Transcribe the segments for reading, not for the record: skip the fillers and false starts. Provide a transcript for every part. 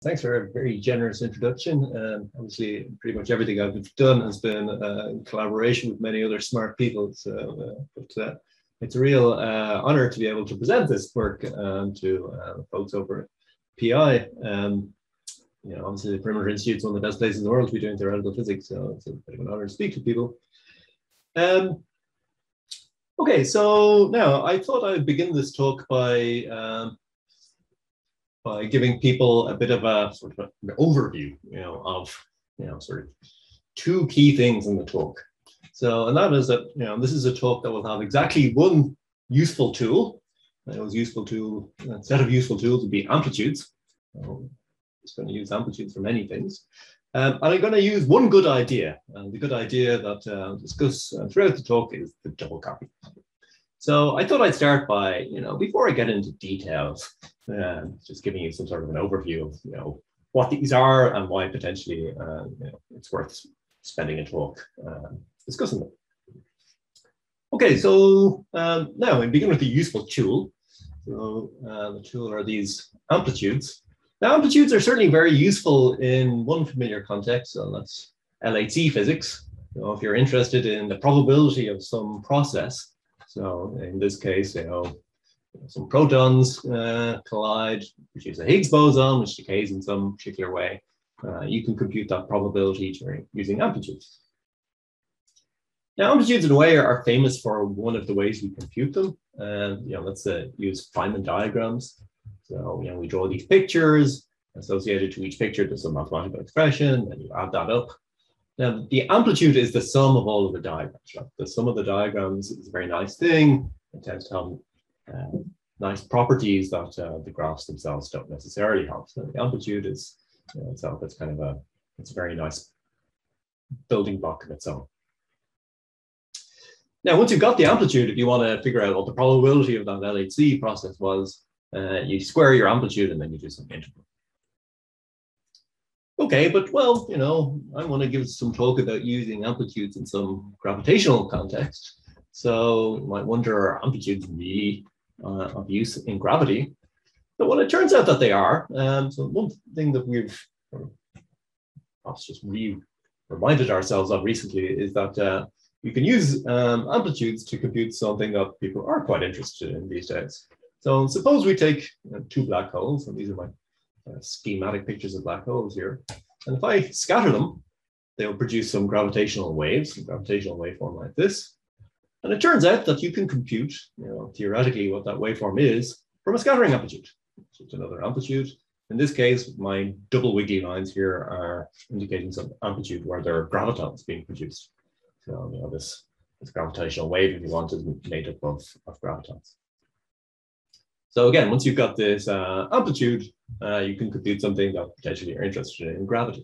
Thanks for a very generous introduction. Obviously, pretty much everything I've done has been in collaboration with many other smart people. But it's a real honor to be able to present this work to folks over at PI. Obviously, the Perimeter Institute is one of the best places in the world to be doing theoretical physics, so it's a bit of an honor to speak to people. Okay, so now I thought I'd begin this talk by giving people a bit of a sort of an overview, of sort of two key things in the talk. So, and that is that this is a talk that will have exactly one useful tool. A set of useful tools would be amplitudes. I'm just going to use amplitudes for many things. And I'm going to use one good idea. And the good idea that I'll discuss throughout the talk is the double copy. So I thought I'd start by, before I get into details, just giving you some sort of an overview of, what these are and why potentially, it's worth spending a talk discussing them. Okay, so now we begin with the useful tool. So the tool are these amplitudes. Now, amplitudes are certainly very useful in one familiar context, so that's LHC physics. So if you're interested in the probability of some process, so in this case, some protons collide, produce a Higgs boson, which decays in some particular way. You can compute that probability using amplitudes. Now, amplitudes in a way are famous for one of the ways we compute them. Let's use Feynman diagrams. So, we draw these pictures, associated to each picture, there's some mathematical expression, and you add that up. Now, the amplitude is the sum of all of the diagrams. Right? The sum of the diagrams is a very nice thing. It tends to have nice properties that the graphs themselves don't necessarily have. So the amplitude is itself, it's a very nice building block of its own. Now, once you've got the amplitude, if you want to figure out what the probability of that LHC process was, you square your amplitude and then you do some integral. Okay, but well, I want to give some talk about using amplitudes in some gravitational context. So you might wonder, are amplitudes really of use in gravity? But well, it turns out that they are. So one thing that we've perhaps just reminded ourselves of recently is that you can use amplitudes to compute something that people are quite interested in these days. So suppose we take two black holes, and these are my schematic pictures of black holes here. And if I scatter them, they'll produce some gravitational waves, a gravitational waveform like this. And it turns out that you can compute, theoretically, what that waveform is from a scattering amplitude. So it's another amplitude. In this case, my double wiggly lines here are indicating some amplitude where there are gravitons being produced. So, this gravitational wave, if you want, is made up of gravitons. So again, once you've got this amplitude, you can compute something that potentially you're interested in gravity.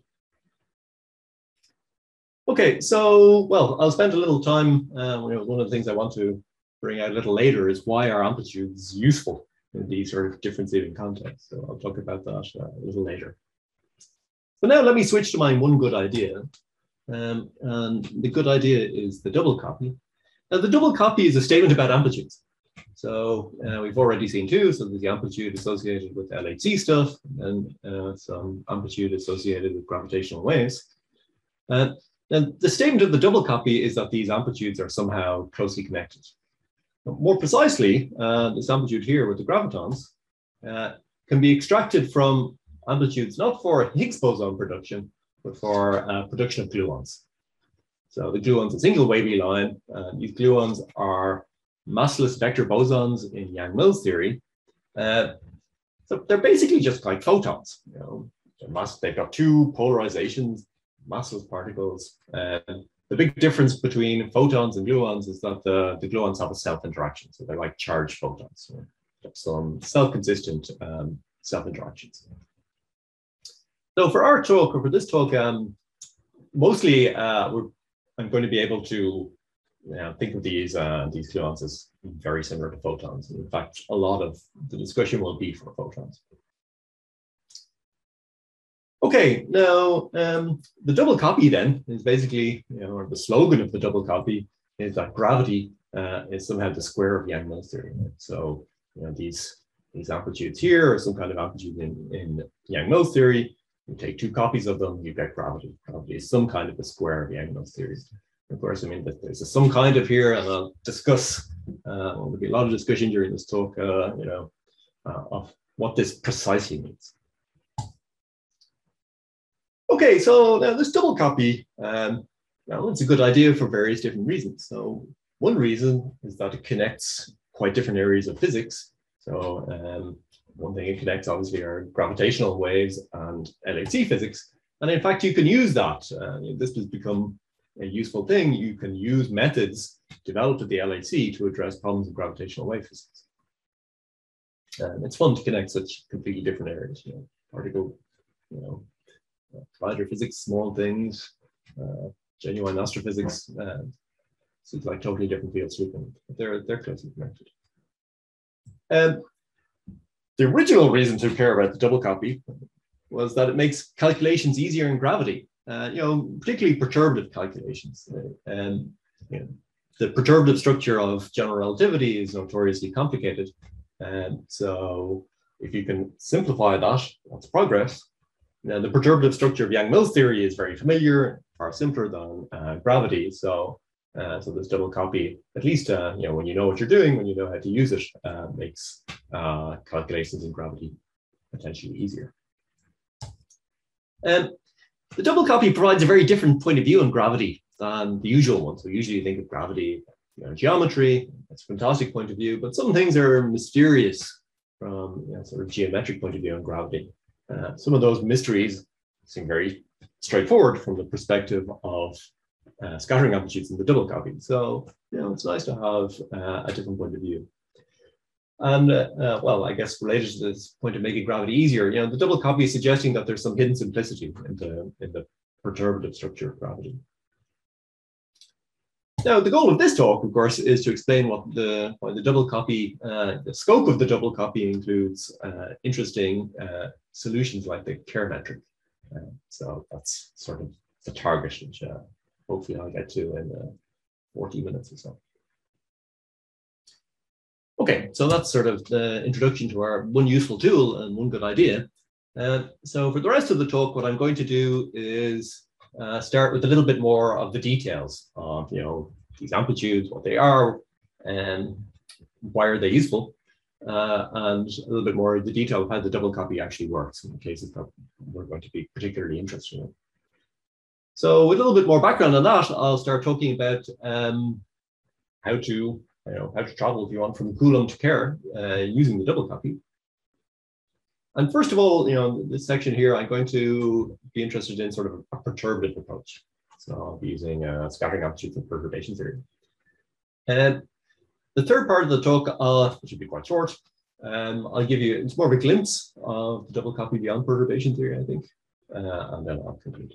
Okay, so, well, I'll spend a little time, one of the things I want to bring out a little later is why are amplitudes useful in these sort of differentiating contexts. So I'll talk about that a little later. But now let me switch to my one good idea. And the good idea is the double copy. Now, the double copy is a statement about amplitudes. So we've already seen two. So there's the amplitude associated with LHC stuff, and some amplitude associated with gravitational waves. And the statement of the double copy is that these amplitudes are somehow closely connected. More precisely, this amplitude here with the gravitons can be extracted from amplitudes not for Higgs boson production, but for production of gluons. So the gluon's a single wavy line. These gluons are massless vector bosons in Yang-Mills theory. So they're basically just like photons. They've got two polarizations, massless particles. The big difference between photons and gluons is that the gluons have a self-interaction. So they're like charged photons. So some self-consistent self-interactions. So for our talk, or for this talk, mostly I'm going to be able to think of these gluons as very similar to photons. And in fact, a lot of the discussion will be for photons. Okay, now the double copy then is basically, or the slogan of the double copy is that gravity is somehow the square of Yang-Mills theory. So these these amplitudes here, or some kind of amplitude in Yang-Mills theory. You take two copies of them, you get gravity. Gravity is some kind of a square of Yang-Mills theory. Of course, I mean, there's a some kind of here, and I'll discuss, there'll be a lot of discussion during this talk, of what this precisely means. Okay, so now this double copy, well, it's a good idea for various different reasons. So one reason is that it connects quite different areas of physics. So one thing it connects obviously are gravitational waves and LHC physics. And in fact, you can use that. This has become a useful thing. You can use methods developed at the LHC to address problems of gravitational wave physics. And it's fun to connect such completely different areas, particle, collider physics, small things, genuine astrophysics. Seems like totally different fields, but they're closely connected. The original reason to care about the double copy was that it makes calculations easier in gravity, particularly perturbative calculations. The perturbative structure of general relativity is notoriously complicated. And so if you can simplify that, that's progress. Now, the perturbative structure of Yang-Mills theory is very familiar, far simpler than gravity. So this double copy, at least when you know what you're doing, when you know how to use it, makes calculations in gravity potentially easier. The double copy provides a very different point of view on gravity than the usual one. So usually you think of gravity, geometry. That's a fantastic point of view, but some things are mysterious from sort of geometric point of view on gravity. Some of those mysteries seem very straightforward from the perspective of scattering amplitudes in the double copy. So, it's nice to have a different point of view. And well, I guess related to this point of making gravity easier, the double copy is suggesting that there's some hidden simplicity in the perturbative structure of gravity. Now, the goal of this talk, of course, is to explain why the double copy, the scope of the double copy includes interesting solutions like the Kerr metric. So that's sort of the target, which hopefully I'll get to in 40 minutes or so. Okay, so that's sort of the introduction to our one useful tool and one good idea. So for the rest of the talk, what I'm going to do is start with a little bit more of the details of these amplitudes, what they are, and why are they useful, and a little bit more of the detail of how the double copy actually works in the cases that we're going to be particularly interested in. So with a little bit more background on that, I'll start talking about how to travel, if you want, from Coulomb to Kerr using the double copy. And first of all, this section here, I'm going to be interested in sort of a perturbative approach. So I'll be using scattering amplitudes and perturbation theory. And the third part of the talk, which will be quite short, I'll give you, it's more of a glimpse of the double copy beyond perturbation theory, I think, and then I'll conclude.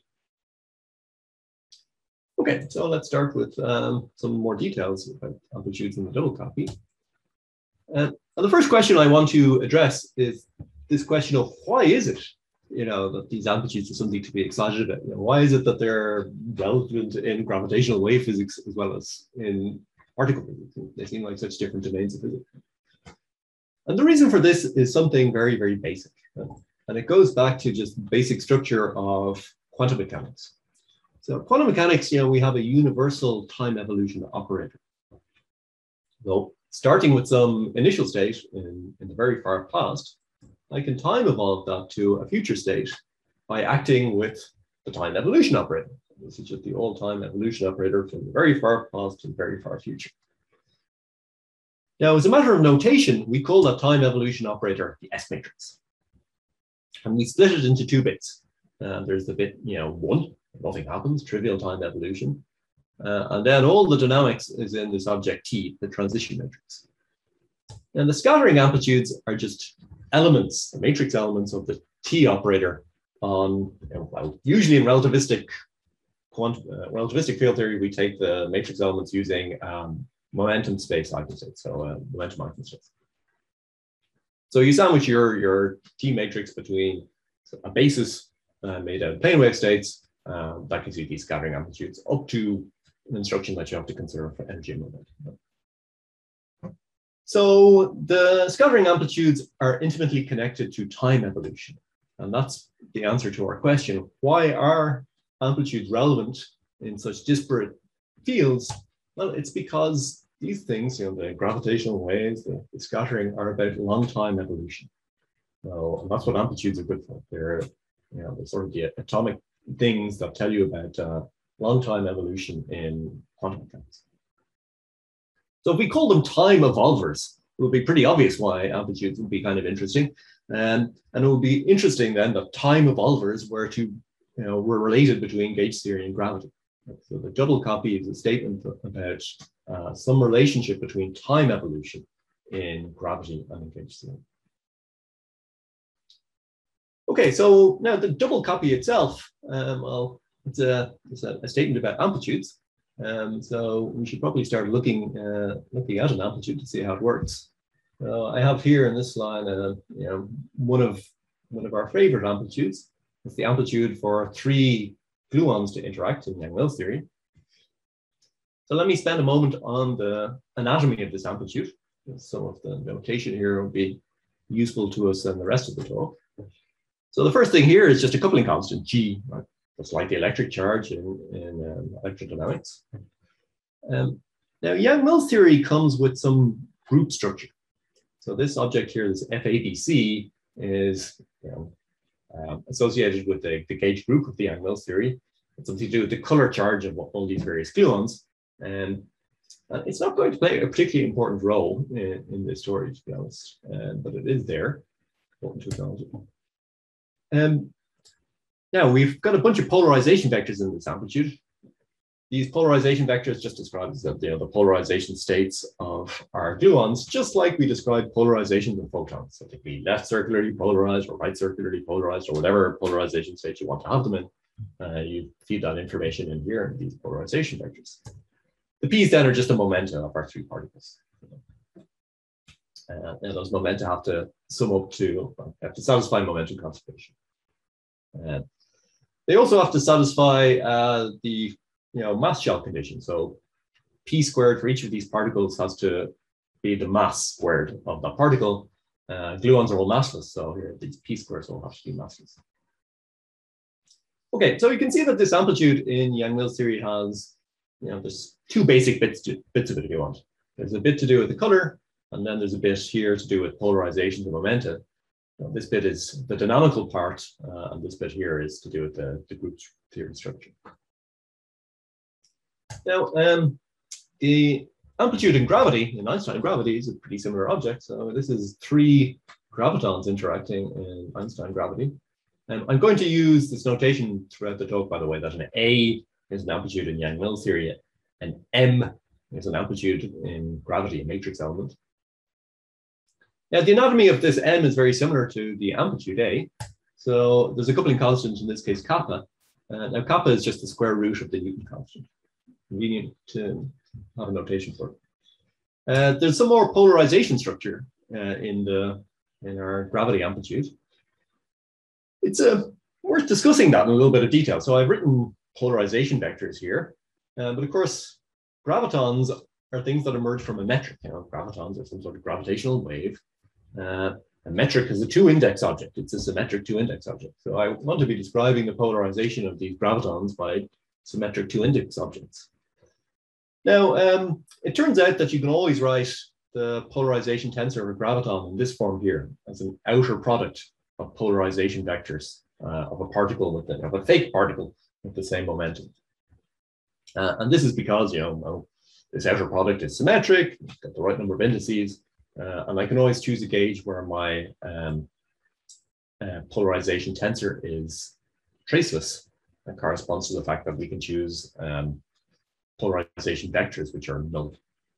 Okay, so let's start with some more details about amplitudes in the double copy. And the first question I want to address is this question of why is it, that these amplitudes are something to be excited about? Why is it that they're relevant in gravitational wave physics as well as in particle physics? They seem like such different domains of physics. And the reason for this is something very, very basic. And it goes back to just basic structure of quantum mechanics. So quantum mechanics, we have a universal time evolution operator. So starting with some initial state in the very far past, I can time evolve that to a future state by acting with the time evolution operator. This is just the old time evolution operator from the very far past to the very far future. Now, as a matter of notation, we call that time evolution operator the S matrix. And we split it into two bits. There's the bit, 1, nothing happens, trivial time evolution. And then all the dynamics is in this object T, the transition matrix. And the scattering amplitudes are just elements, the matrix elements of the T operator on, well, usually in relativistic field theory, we take the matrix elements using momentum space eigenstates, so momentum eigenstates. So you sandwich your T matrix between a basis made out of plane wave states that gives you these scattering amplitudes up to an instruction that you have to consider for energy and momentum. So the scattering amplitudes are intimately connected to time evolution. And that's the answer to our question. Why are amplitudes relevant in such disparate fields? Well, it's because these things, the gravitational waves, the scattering, are about long time evolution. So, and that's what amplitudes are good for. They're, they're sort of the atomic things that tell you about long time evolution in quantum mechanics. So if we call them time evolvers, it would be pretty obvious why amplitudes would be kind of interesting. And it would be interesting then that time evolvers were related between gauge theory and gravity. So the double copy is a statement about some relationship between time evolution in gravity and in gauge theory. Okay, so now the double copy itself, it's a statement about amplitudes. So we should probably start looking at an amplitude to see how it works. I have here in this line, one of our favorite amplitudes. It's the amplitude for 3 gluons to interact in Yang-Mills theory. So let me spend a moment on the anatomy of this amplitude. Some of the notation here will be useful to us in the rest of the talk. So the first thing here is just a coupling constant, G, right? It's like the electric charge in electrodynamics. Now, Yang-Mills theory comes with some group structure. So this object here, this FABC, is associated with the gauge group of the Yang-Mills theory. It's something to do with the color charge of all these various gluons. And it's not going to play a particularly important role in this story, to be honest, but it is there. Important to acknowledge it. Now, we've got a bunch of polarization vectors in this amplitude. These polarization vectors just describe the polarization states of our gluons, just like we describe polarizations of photons. So they can be left circularly polarized or right circularly polarized or whatever polarization state you want to have them in. You feed that information in here in these polarization vectors. The P's then are just a momenta of our 3 particles. And those momenta have to sum up to, satisfy momentum conservation. They also have to satisfy the mass shell condition. So P squared for each of these particles has to be the mass squared of that particle. Gluons are all massless, so here these P squares all have to be massless. Okay, so you can see that this amplitude in Yang-Mills theory has, there's 2 basic bits of it if you want. There's a bit to do with the color, and then there's a bit here to do with polarization to momenta. This bit is the dynamical part, and this bit here is to do with the group theory structure. Now, the amplitude in gravity, in Einstein gravity, is a pretty similar object. So this is 3 gravitons interacting in Einstein gravity. I'm going to use this notation throughout the talk, by the way, that an A is an amplitude in Yang-Mills theory, and M is an amplitude in gravity, a matrix element. Now, the anatomy of this M is very similar to the amplitude A. So there's a coupling constant, in this case, kappa. Now, kappa is just the square root of the Newton constant. Convenient to have a notation for it. There's some more polarization structure in our gravity amplitude. It's worth discussing that in a little bit of detail. So I've written polarization vectors here, but of course, gravitons are things that emerge from a metric. Gravitons are some sort of gravitational wave. A metric is a 2-index object. It's a symmetric 2-index object. So I want to be describing the polarization of these gravitons by symmetric 2-index objects. Now, it turns out that you can always write the polarization tensor of a graviton in this form here as an outer product of polarization vectors of a particle of a fake particle with the same momentum. And this is because, this outer product is symmetric, it's got the right number of indices, and I can always choose a gauge where my polarization tensor is traceless. That corresponds to the fact that we can choose polarization vectors which are null.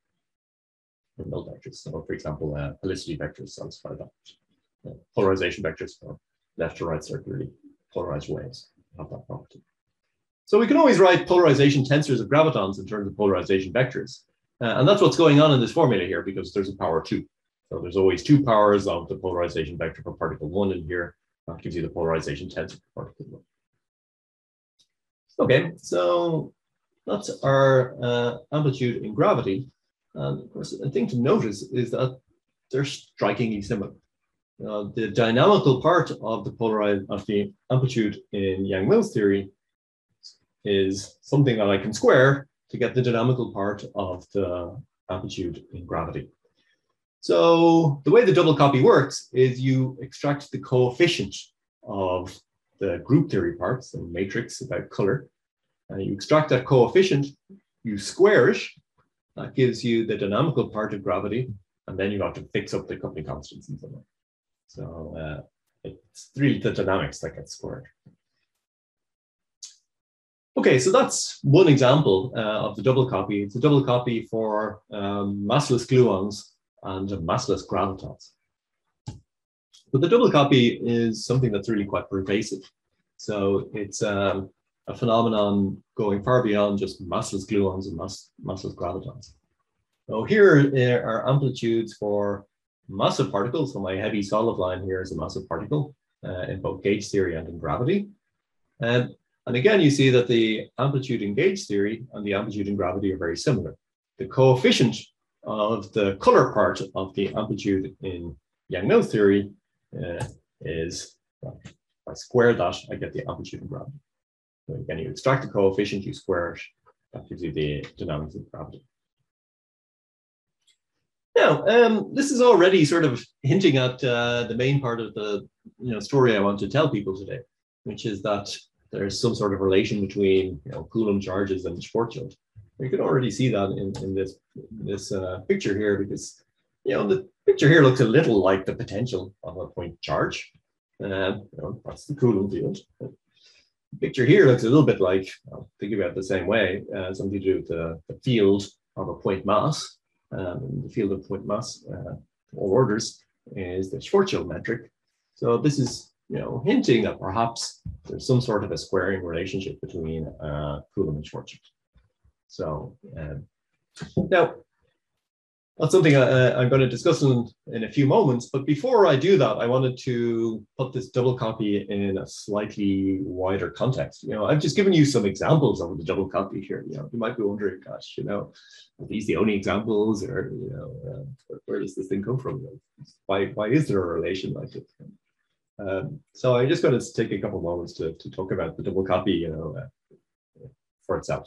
Null vectors. So, for example, helicity vectors satisfy that. Polarization vectors for left to right circularly polarized waves have that property. So we can always write polarization tensors of gravitons in terms of polarization vectors. And that's what's going on in this formula here, because there's a power 2. So there's always 2 powers of the polarization vector for particle 1 in here. That gives you the polarization tensor for particle 1. Okay, so that's our amplitude in gravity. And of course, the thing to notice is that they're strikingly similar. The dynamical part of the amplitude in Yang-Mills theory is something that I can square to get the dynamical part of the amplitude in gravity. So the way the double copy works is you extract the coefficient of the group theory parts, the matrix about color, and you extract that coefficient, you square it, that gives you the dynamical part of gravity, and then you have to fix up the coupling constants and so on. So it's really the dynamics that get squared. Okay, so that's one example of the double copy. It's a double copy for massless gluons and massless gravitons. But the double copy is something that's really quite pervasive. So it's a phenomenon going far beyond just massless gluons and massless gravitons. So here are amplitudes for massive particles. So my heavy solid line here is a massive particle in both gauge theory and in gravity. And again, you see that the amplitude in gauge theory and the amplitude in gravity are very similar. The coefficient of the color part of the amplitude in Yang-Mills theory is, well, if I square that, I get the amplitude in gravity. So again, you extract the coefficient, you square it, that gives you the dynamics of gravity. Now, this is already sort of hinting at the main part of the story I want to tell people today, which is that there's some sort of relation between Coulomb charges and Schwarzschild. You can already see that in this picture here, because the picture here looks a little like the potential of a point charge. That's the Coulomb field. The picture here looks a little bit like, think about it the same way, something to do with the field of a point mass. The field of point mass, all orders, is the Schwarzschild metric. So this is hinting that perhaps there's some sort of a squaring relationship between Coulomb and Schwarzschild. So now that's something I'm going to discuss in a few moments. But before I do that, I wanted to put this double copy in a slightly wider context. I've just given you some examples of the double copy here. You might be wondering, gosh, are these the only examples, or where does this thing come from? Why is there a relation like this? So I'm just going to take a couple of moments to talk about the double copy, for itself.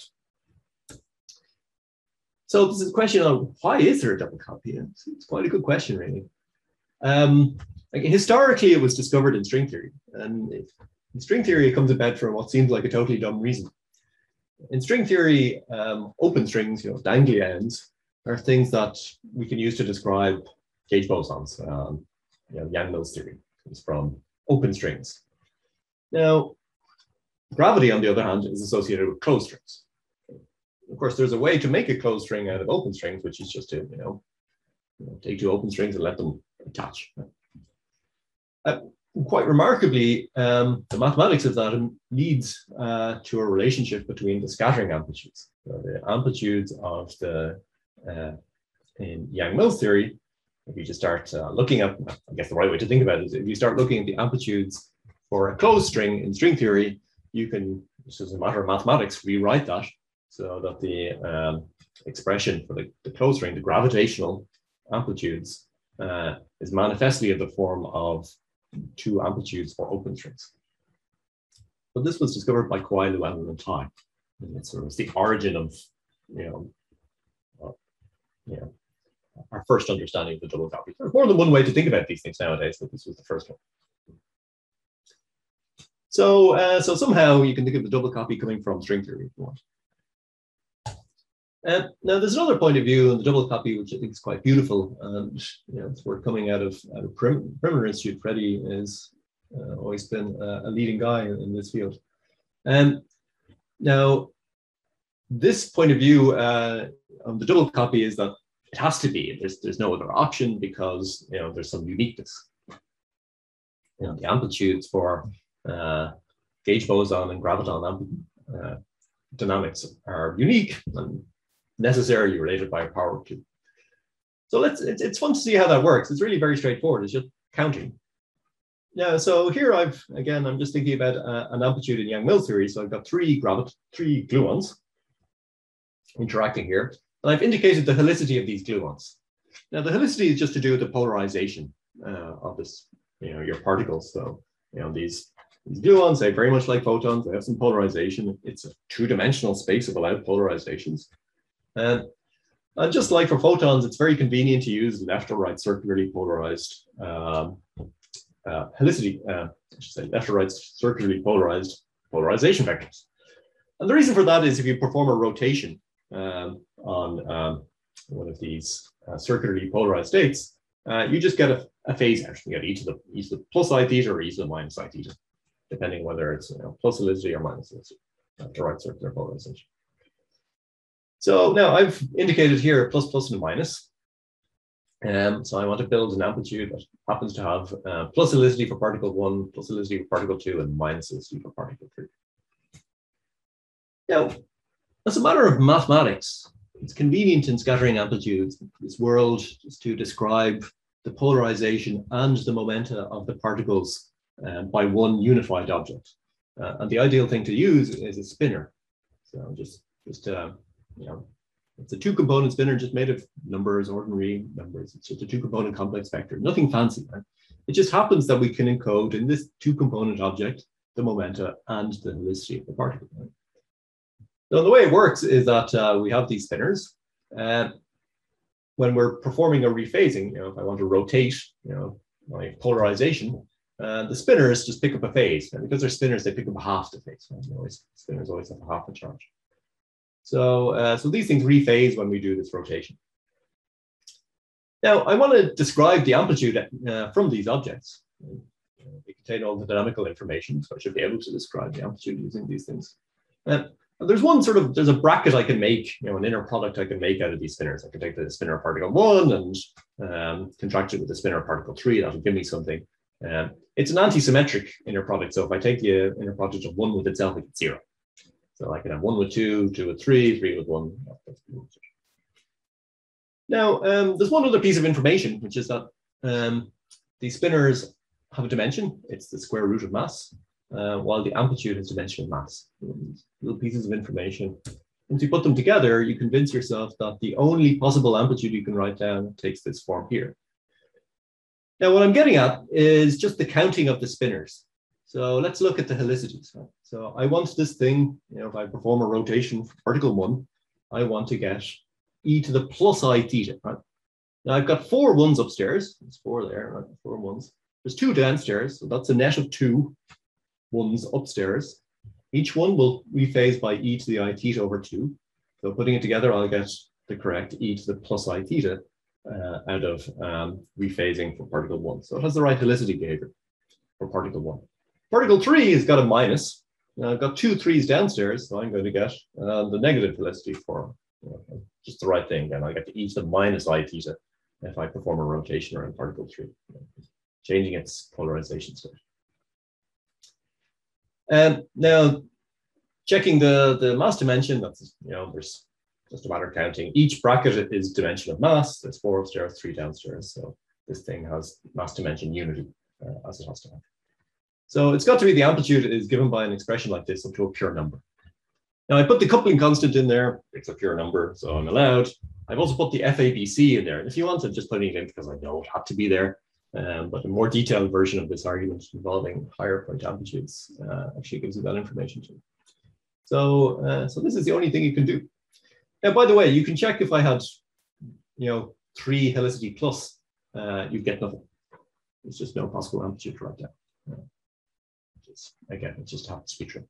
So this is a question of why is there a double copy? And it's quite a good question, really. Historically, it was discovered in string theory, and in string theory, it comes about from what seems like a totally dumb reason. In string theory, open strings, dangly ends, are things that we can use to describe gauge bosons. Yang-Mills theory comes from open strings. Now, gravity, on the other hand, is associated with closed strings. Of course, there's a way to make a closed string out of open strings, which is just to, take two open strings and let them attach. Quite remarkably, the mathematics of that leads to a relationship between the scattering amplitudes. So the amplitudes of in Yang-Mills theory, if you just start looking at, I guess the right way to think about it is if you start looking at the amplitudes for a closed string in string theory, you can, just as a matter of mathematics, rewrite that so that the expression for the closed string, the gravitational amplitudes, is manifestly in the form of two amplitudes for open strings. But this was discovered by Kawai, Llewellyn, and Tai. And it's sort of the origin of, our first understanding of the double copy. There's more than one way to think about these things nowadays, but this was the first one. So, somehow you can think of the double copy coming from string theory if you want. Now, there's another point of view on the double copy, which I think is quite beautiful. And it's work coming out of Perimeter Institute. Freddie has always been a leading guy in this field. Now, this point of view on the double copy is that it has to be. There's no other option because there's some uniqueness. The amplitudes for gauge boson and graviton dynamics are unique and necessarily related by a power of 2. So it's fun to see how that works. It's really very straightforward. It's just counting. Yeah, so here I'm just thinking about an amplitude in Yang-Mills theory. So I've got three gluons interacting here. And I've indicated the helicity of these gluons. Now, the helicity is just to do with the polarization of this, your particles. So, these gluons, they very much like photons. They have some polarization. It's a two-dimensional space of allowed polarizations. And just like for photons, it's very convenient to use left or right circularly polarized helicity, I should say left or right circularly polarized polarization vectors. And the reason for that is if you perform a rotation on one of these circularly polarized states, you just get a phase out. You get e to the plus I theta or e to the minus I theta, depending whether it's plus helicity or minus helicity, left or right circular polarization. So now I've indicated here plus, plus, and minus. So I want to build an amplitude that happens to have plus helicity for particle 1, plus helicity for particle 2, and minus helicity for particle 3. Now, as a matter of mathematics, it's convenient in scattering amplitudes, this world, just to describe the polarization and the momenta of the particles by one unified object. And the ideal thing to use is a spinner. So just it's a two-component spinner just made of numbers, ordinary numbers. It's just a two-component complex vector, nothing fancy. Right? It just happens that we can encode in this two-component object the momenta and the helicity of the particle. Right? So the way it works is that we have these spinners. When we're performing a rephasing, if I want to rotate, my polarization, the spinners just pick up a phase. And because they're spinners, they pick up half the phase. Right? Spinners always have half a charge. So these things rephase when we do this rotation. Now, I want to describe the amplitude from these objects. They contain all the dynamical information, so I should be able to describe the amplitude using these things. There's a bracket I can make, an inner product I can make out of these spinners. I can take the spinner particle 1 and contract it with the spinner particle 3. That'll give me something. It's an anti-symmetric inner product. So if I take the inner product of 1 with itself, I get 0. So I can have 1 with 2, 2 with 3, 3 with 1. Now, there's one other piece of information, which is that these spinners have a dimension. It's the square root of mass, while the amplitude has dimension of mass. Little pieces of information. Once you put them together, you convince yourself that the only possible amplitude you can write down takes this form here. Now, what I'm getting at is just the counting of the spinners. So let's look at the helicities. Right? So I want this thing, if I perform a rotation for particle 1, I want to get e to the plus I theta. Right? Now I've got 4 ones upstairs. There's 4 there, right? 4 ones. There's 2 downstairs, so that's a net of 2 ones upstairs. Each one will rephase by e to the I theta over 2. So putting it together, I'll get the correct e to the plus I theta out of rephasing for particle 1. So it has the right helicity behavior for particle 1. Particle 3 has got a minus. Now I've got 2 3s downstairs, so I'm going to get the negative helicity for just the right thing. And I get to e to the minus I theta if I perform a rotation around particle 3, changing its polarization state. Now, checking the mass dimension, that's, there's just a matter of counting. Each bracket is dimension of mass. There's 4 upstairs, 3 downstairs. So this thing has mass dimension unity as it has to have. So it's got to be the amplitude is given by an expression like this up to a pure number. Now I put the coupling constant in there. It's a pure number, so I'm allowed. I've also put the FABC in there. And if you want, I'm just putting it in because I know it had to be there. But a more detailed version of this argument involving higher point amplitudes actually gives you that information too. So this is the only thing you can do. Now, by the way, you can check if I had, 3 helicity plus, you get nothing. There's just no possible amplitude to write down. Again, it just happens to be true.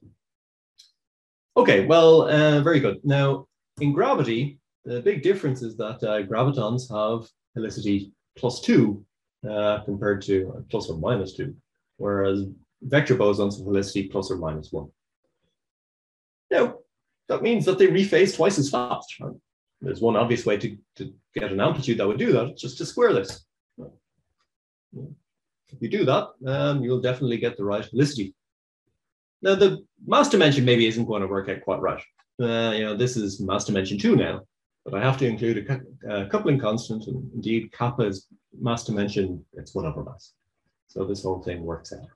Okay, well, very good. Now, in gravity, the big difference is that gravitons have helicity plus 2 compared to plus or minus 2, whereas vector bosons have helicity plus or minus 1. Now, that means that they rephase twice as fast. Right? There's one obvious way to get an amplitude that would do that, just to square this. If you do that, you'll definitely get the right helicity. Now, the mass dimension maybe isn't going to work out quite right. This is mass dimension 2 now, but I have to include a coupling constant, and indeed kappa is mass dimension, it's 1 over mass. So this whole thing works out.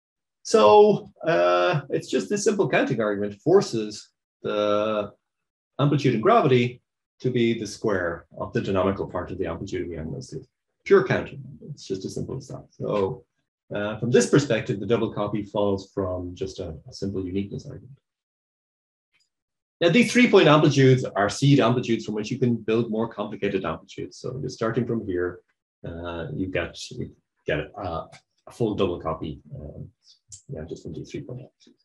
So it's just this simple counting argument forces the amplitude and gravity to be the square of the dynamical part of the amplitude of the Yang-Mills theory. Pure counting. It's just as simple as that. So from this perspective, the double copy follows from just a simple uniqueness argument. Now, these 3-point amplitudes are seed amplitudes from which you can build more complicated amplitudes. So just starting from here, you get a full double copy, just from these 3-point amplitudes.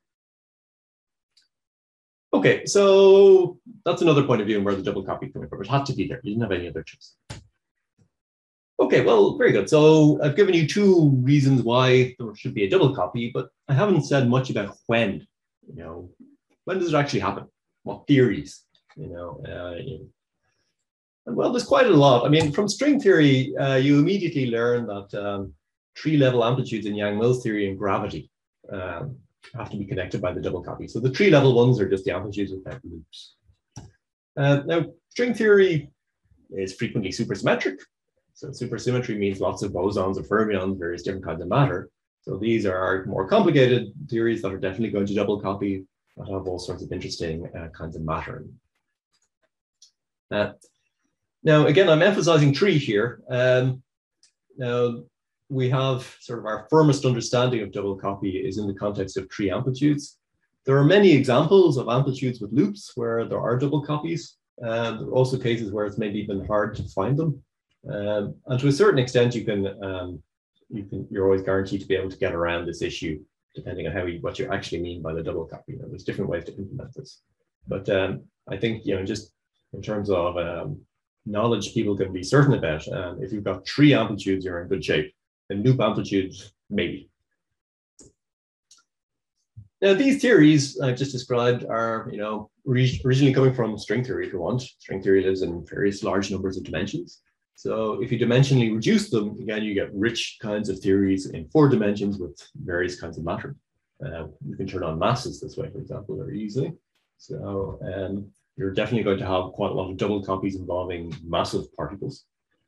Okay, so that's another point of view where the double copy coming from. It had to be there. You didn't have any other choice. Okay, well, very good. So I've given you 2 reasons why there should be a double copy, but I haven't said much about when. When does it actually happen? What theories? Well, there's quite a lot. I mean, from string theory, you immediately learn that 3-level amplitudes in Yang-Mills theory and gravity have to be connected by the double copy. So the 3-level ones are just the amplitudes without loops. Now, string theory is frequently supersymmetric. So supersymmetry means lots of bosons or fermions, various different kinds of matter. So these are more complicated theories that are definitely going to double copy, that have all sorts of interesting kinds of matter. Now, again, I'm emphasizing 3 here. Now, we have sort of our firmest understanding of double copy is in the context of 3 amplitudes. There are many examples of amplitudes with loops where there are double copies. There are also cases where it's maybe even hard to find them. And to a certain extent, you're always guaranteed to be able to get around this issue, depending on what you actually mean by the double copy. There's different ways to implement this. But I think, just in terms of knowledge people can be certain about, if you've got 3 amplitudes, you're in good shape. And loop amplitudes, maybe. Now, these theories I've just described are, originally coming from string theory, if you want. String theory lives in various large numbers of dimensions. So if you dimensionally reduce them, again, you get rich kinds of theories in 4 dimensions with various kinds of matter. You can turn on masses this way, for example, very easily. So you're definitely going to have quite a lot of double copies involving massive particles.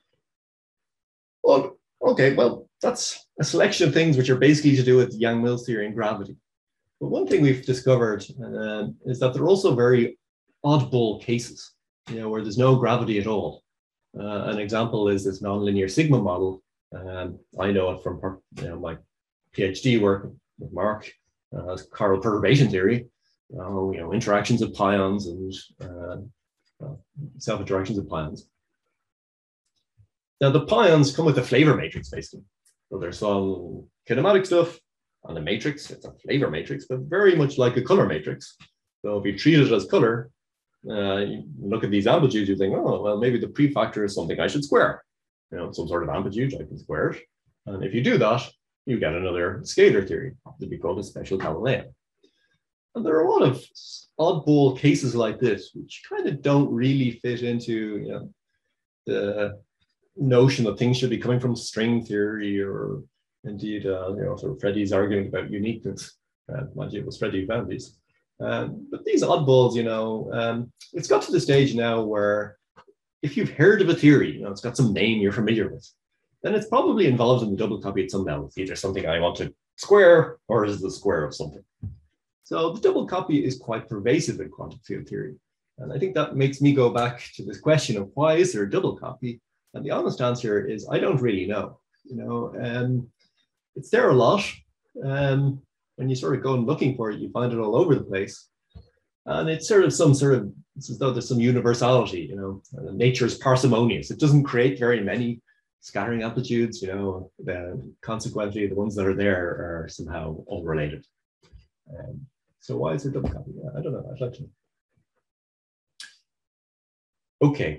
Well, okay, well, that's a selection of things which are basically to do with Yang-Mills theory and gravity. But one thing we've discovered is that there are also very oddball cases, where there's no gravity at all. An example is this nonlinear sigma model. I know it from my PhD work with Mark, chiral perturbation theory. Interactions of pions and self-interactions of pions. Now, the pions come with a flavor matrix, basically. So there's some kinematic stuff on the matrix. It's a flavor matrix, but very much like a color matrix. So if you treat it as color, you look at these amplitudes, you think, oh, well, maybe the prefactor is something I should square. Some sort of amplitude, I can square it. And if you do that, you get another scalar theory to be called a special Galilean. And there are a lot of oddball cases like this, which kind of don't really fit into the notion that things should be coming from string theory, or indeed, sort of Freddie's argument about uniqueness. Mind you, it was Freddie who found these. But these oddballs, it's got to the stage now where if you've heard of a theory, it's got some name you're familiar with, then it's probably involved in the double copy at some level. It's either something I want to square, or is it the square of something? So the double copy is quite pervasive in quantum field theory. And I think that makes me go back to this question of why is there a double copy? And the honest answer is I don't really know. It's there a lot. When you sort of go and looking for it, you find it all over the place. And it's it's as though there's some universality, nature is parsimonious. It doesn't create very many scattering amplitudes, consequently, the ones that are there are somehow unrelated. So why is there double copy? I don't know, I'd like to know. Okay.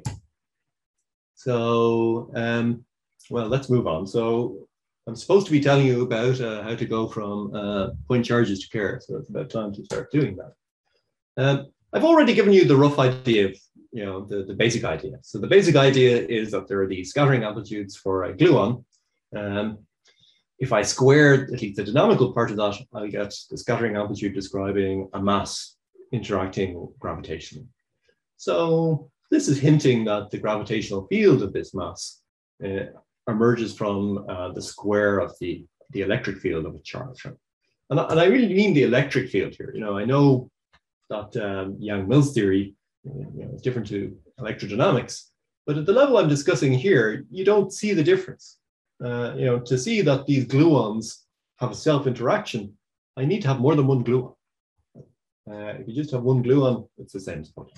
So, well, let's move on. So I'm supposed to be telling you about how to go from point charges to Kerr. So it's about time to start doing that. I've already given you the rough idea of, the basic idea. So the basic idea is that there are these scattering amplitudes for a gluon. If I square at least the dynamical part of that, I get the scattering amplitude describing a mass interacting gravitationally. So this is hinting that the gravitational field of this mass emerges from the square of the electric field of a charge. And I really mean the electric field here. I know that Yang-Mills theory it's different to electrodynamics. But at the level I'm discussing here, you don't see the difference. To see that these gluons have a self-interaction, I need to have more than one gluon. If you just have one gluon, it's the same as photon.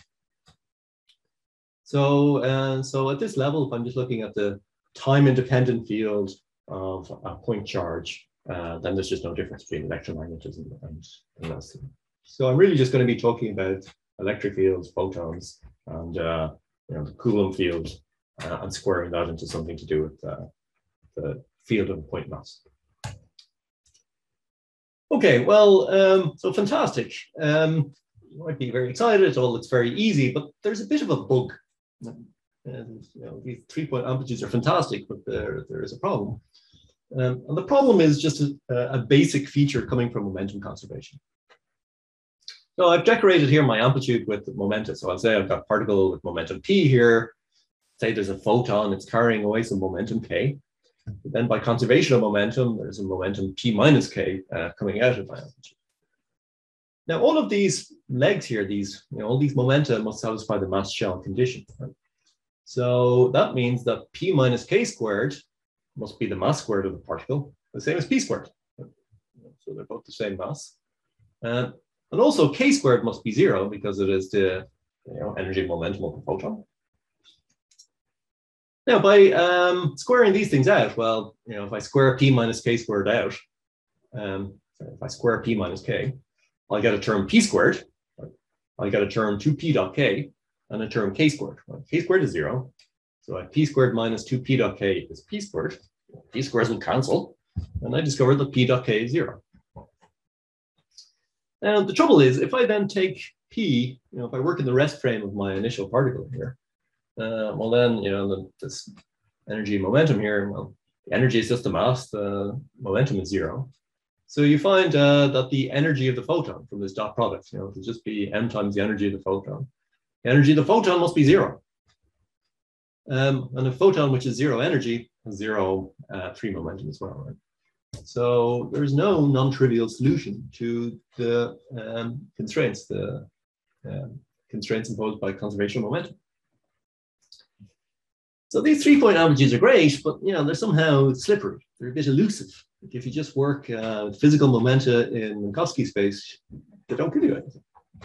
So at this level, if I'm just looking at the time-independent field of a point charge, then there's just no difference between electromagnetism and those things. So I'm really just going to be talking about electric fields, photons, and the Coulomb field, and squaring that into something to do with the field of a point mass. Okay, well, so fantastic. You might be very excited. It all looks very easy, but there's a bit of a bug. These 3-point amplitudes are fantastic, but there is a problem. And the problem is just a basic feature coming from momentum conservation. So I've decorated here my amplitude with momenta. So I'll say I've got a particle with momentum p here. Say there's a photon, it's carrying away some momentum k. But then by conservation of momentum, there's a momentum p minus k coming out of my amplitude. Now, all of these legs here, all these momenta must satisfy the mass shell condition. Right? So that means that p minus k squared must be the mass squared of the particle, the same as p squared. So they're both the same mass. And also k squared must be 0 because it is the energy momentum of the photon. Now, by squaring these things out, well, if I square p minus k squared out, if I square p minus k, I get a term p squared. I get a term 2p dot k and a term k squared. Well, k squared is 0. So I have p squared minus 2p dot k is p squared. P squares will cancel. And I discovered that p dot k is 0. Now, the trouble is, if I then take p, if I work in the rest frame of my initial particle here, well then, this energy momentum here, well, the energy is just the mass, the momentum is 0. So you find that the energy of the photon from this dot product, it'll just be m times the energy of the photon. The energy of the photon must be 0. And a photon which is 0 energy has 0 free momentum as well, right? So there's no non-trivial solution to the constraints, constraints imposed by conservation of momentum. So these 3-point amplitudes are great, but they're somehow slippery. They're a bit elusive. Like if you just work physical momenta in Minkowski space, they don't give you anything.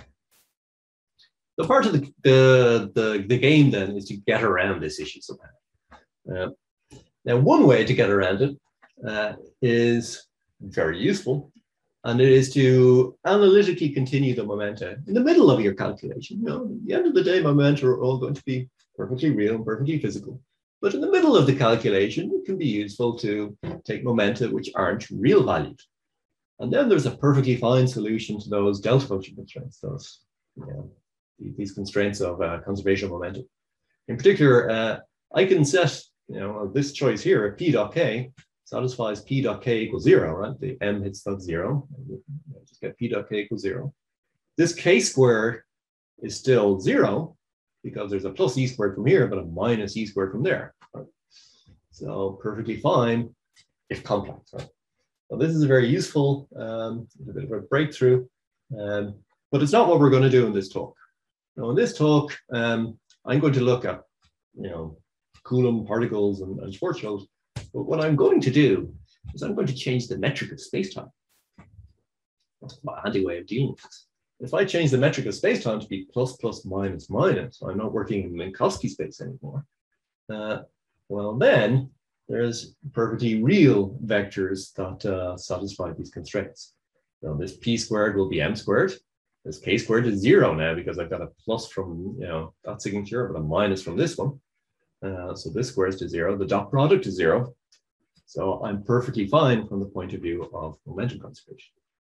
The part of the game then is to get around this issue somehow. Now, one way to get around it is very useful, and it is to analytically continue the momenta in the middle of your calculation. At the end of the day, momenta are all going to be perfectly real and perfectly physical. But in the middle of the calculation, it can be useful to take momenta which aren't real valued. And then there's a perfectly fine solution to those delta function constraints, these constraints of conservation of momentum. In particular, I can set this choice here, p dot k, satisfies p dot k equals 0, right? The m hits that 0. Just get p dot k equals 0. This k squared is still 0 because there's a plus e squared from here, but a minus e squared from there. Right? So perfectly fine if complex. Right? Well, this is a very useful, a bit of a breakthrough, but it's not what we're going to do in this talk. Now, in this talk, I'm going to look at Coulomb particles and Schwarzschild. But what I'm going to do is I'm going to change the metric of spacetime. That's my handy way of dealing with this. If I change the metric of spacetime to be plus, plus, minus, minus, so I'm not working in Minkowski space anymore, well, then there's perfectly real vectors that satisfy these constraints. So this p squared will be m squared. This k squared is 0 now because I've got a plus from that signature, but a minus from this one. So this squares to 0. The dot product is 0. So I'm perfectly fine from the point of view of momentum conservation.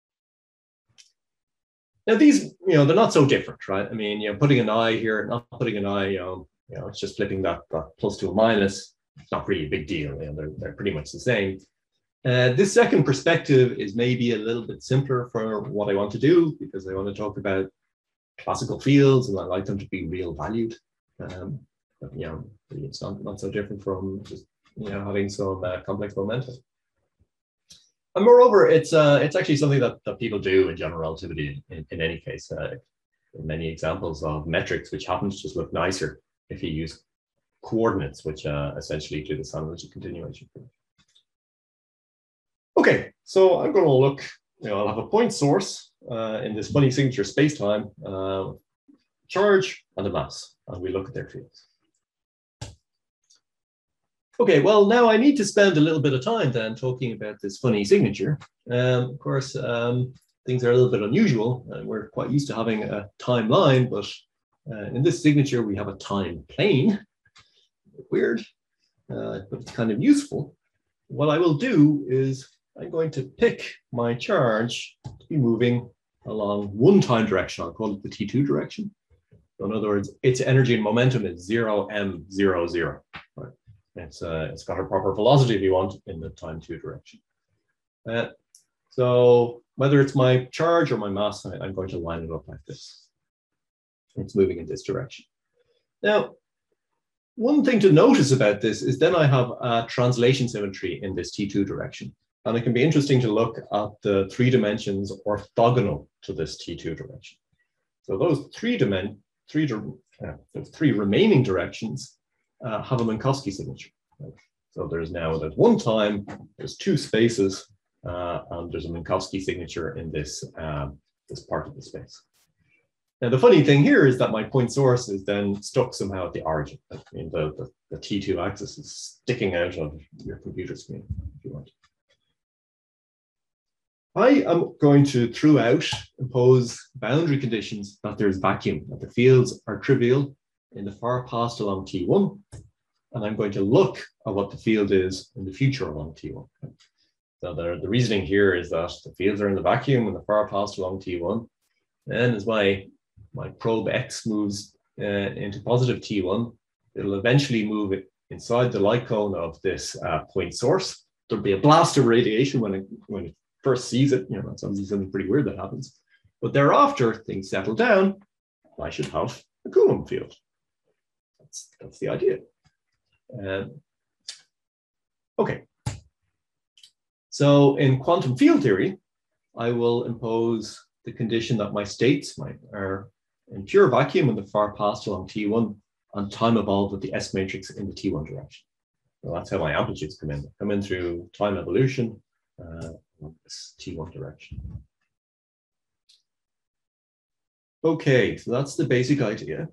Now these, they're not so different, right? I mean, putting an I here, not putting an I, it's just flipping that plus to a minus. It's not really a big deal. They're pretty much the same. This second perspective is maybe a little bit simpler for what I want to do because I want to talk about classical fields and I like them to be real valued. But, it's not so different from just having some complex momentum. And moreover, it's actually something that people do in general relativity in any case. many examples of metrics which happen to just look nicer if you use coordinates, which essentially do this analytic continuation. Okay, so I'm going to look, I'll have a point source in this funny signature space-time, charge and a mass, and we look at their fields. Okay, well, now I need to spend a little bit of time then talking about this funny signature. Of course, things are a little bit unusual, and we're quite used to having a timeline, but in this signature, we have a time plane. Weird, but it's kind of useful. What I will do is I'm going to pick my charge to be moving along one time direction. I'll call it the T2 direction. So in other words, its energy and momentum is 0, m, 0, 0. Right? It's got a proper velocity, if you want, in the time 2 direction. So whether it's my charge or my mass, I'm going to line it up like this. It's moving in this direction. Now, one thing to notice about this is then I have a translation symmetry in this T2 direction. And it can be interesting to look at the 3 dimensions orthogonal to this T2 direction. So those three remaining directions have a Minkowski signature. Right? So there's one time, there's 2 spaces, and there's a Minkowski signature in this, this part of the space. Now, the funny thing here is that my point source is then stuck somehow at the origin. I mean, the T2 axis is sticking out of your computer screen, if you want. I am going to, throughout, impose boundary conditions that there's vacuum, that the fields are trivial in the far past along T1, and I'm going to look at what the field is in the future along T1. So the reasoning here is that the fields are in the vacuum in the far past along T1, and as my probe X moves into positive T1, it'll eventually move it inside the light cone of this point source. There'll be a blast of radiation when it first sees it. That's obviously something pretty weird that happens. But thereafter, things settle down. I should have a Coulomb field. That's the idea. Okay. So in quantum field theory, I will impose the condition that my states are in pure vacuum in the far past along T1 and time evolved with the S matrix in the T1 direction. So that's how my amplitudes come in. They come in through time evolution this T1 direction. Okay, so that's the basic idea.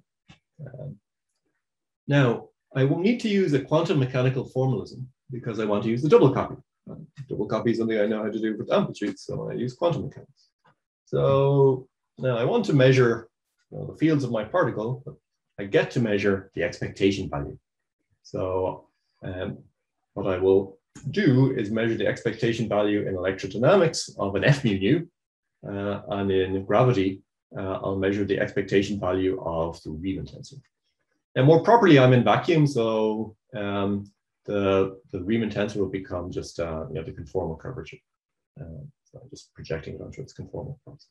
Now, I will need to use a quantum mechanical formalism because I want to use the double copy. Double copy is something I know how to do with amplitudes, so I use quantum mechanics. So now I want to measure the fields of my particle, but I get to measure the expectation value. So what I will do is measure the expectation value in electrodynamics of an F mu nu, and in gravity, I'll measure the expectation value of the Riemann tensor. And more properly, I'm in vacuum, so the Riemann tensor will become just the conformal curvature. So I'm just projecting it onto its conformal forms.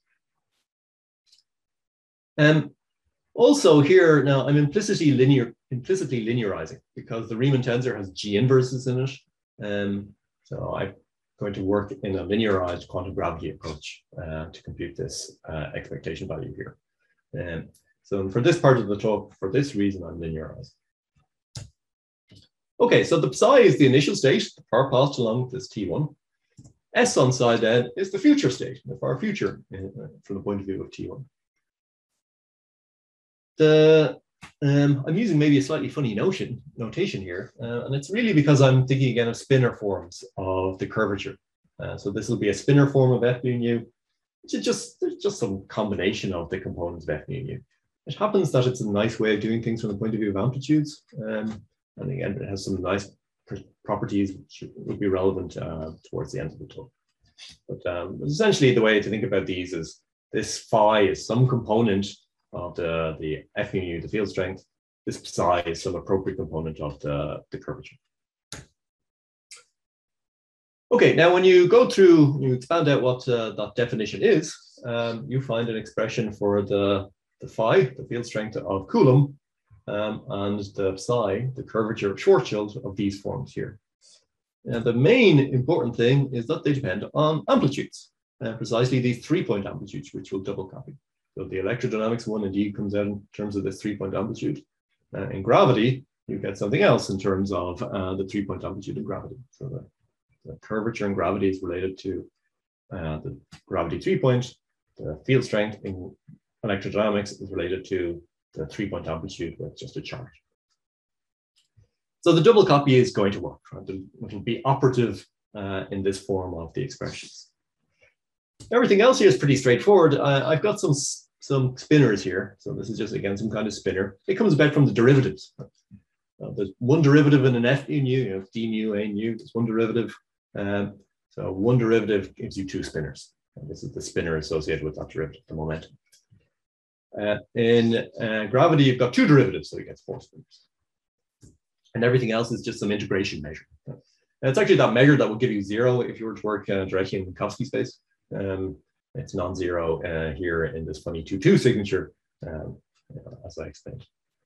Also here, now I'm implicitly linearizing because the Riemann tensor has G inverses in it. So I'm going to work in a linearized quantum gravity approach to compute this expectation value here. So for this part of the talk, for this reason, I'm linearizing. Okay, so the psi is the initial state, the far past along this T1. S on psi then is the future state, the far future from the point of view of T1. I'm using maybe a slightly funny notation here, and it's really because I'm thinking again of spinor forms of the curvature. So this will be a spinor form of F mu nu, which is just some combination of the components of F mu nu. It happens that it's a nice way of doing things from the point of view of amplitudes, and again, it has some nice properties which would be relevant towards the end of the talk. But essentially, the way to think about these is this phi is some component of the F mu nu, the field strength. This psi is some appropriate component of the curvature. Okay, now when you go through, you expand out what that definition is, you find an expression for the phi, the field strength of Coulomb, and the psi, the curvature of Schwarzschild of these forms here. And the main important thing is that they depend on amplitudes, precisely these 3-point amplitudes, which we'll double copy. So the electrodynamics one indeed comes out in terms of this 3-point amplitude. In gravity, you get something else in terms of the 3-point amplitude in gravity. So the curvature in gravity is related to the gravity 3-point. The field strength in electrodynamics is related to the 3-point amplitude with just a charge. So the double copy is going to work. Right? It will be operative in this form of the expressions. Everything else here is pretty straightforward. I've got some spinners here. So this is just, again, some kind of spinner. It comes about from the derivatives. There's one derivative in an f mu, you know, d mu, a nu, there's one derivative. So one derivative gives you two spinners. And this is the spinner associated with that derivative, the momentum. In gravity, you've got two derivatives, so you get 4 spinners. And everything else is just some integration measure. And it's actually that measure that will give you 0 if you were to work directly in Minkowski space. It's non-zero here in this funny 2-2 signature, as I explained.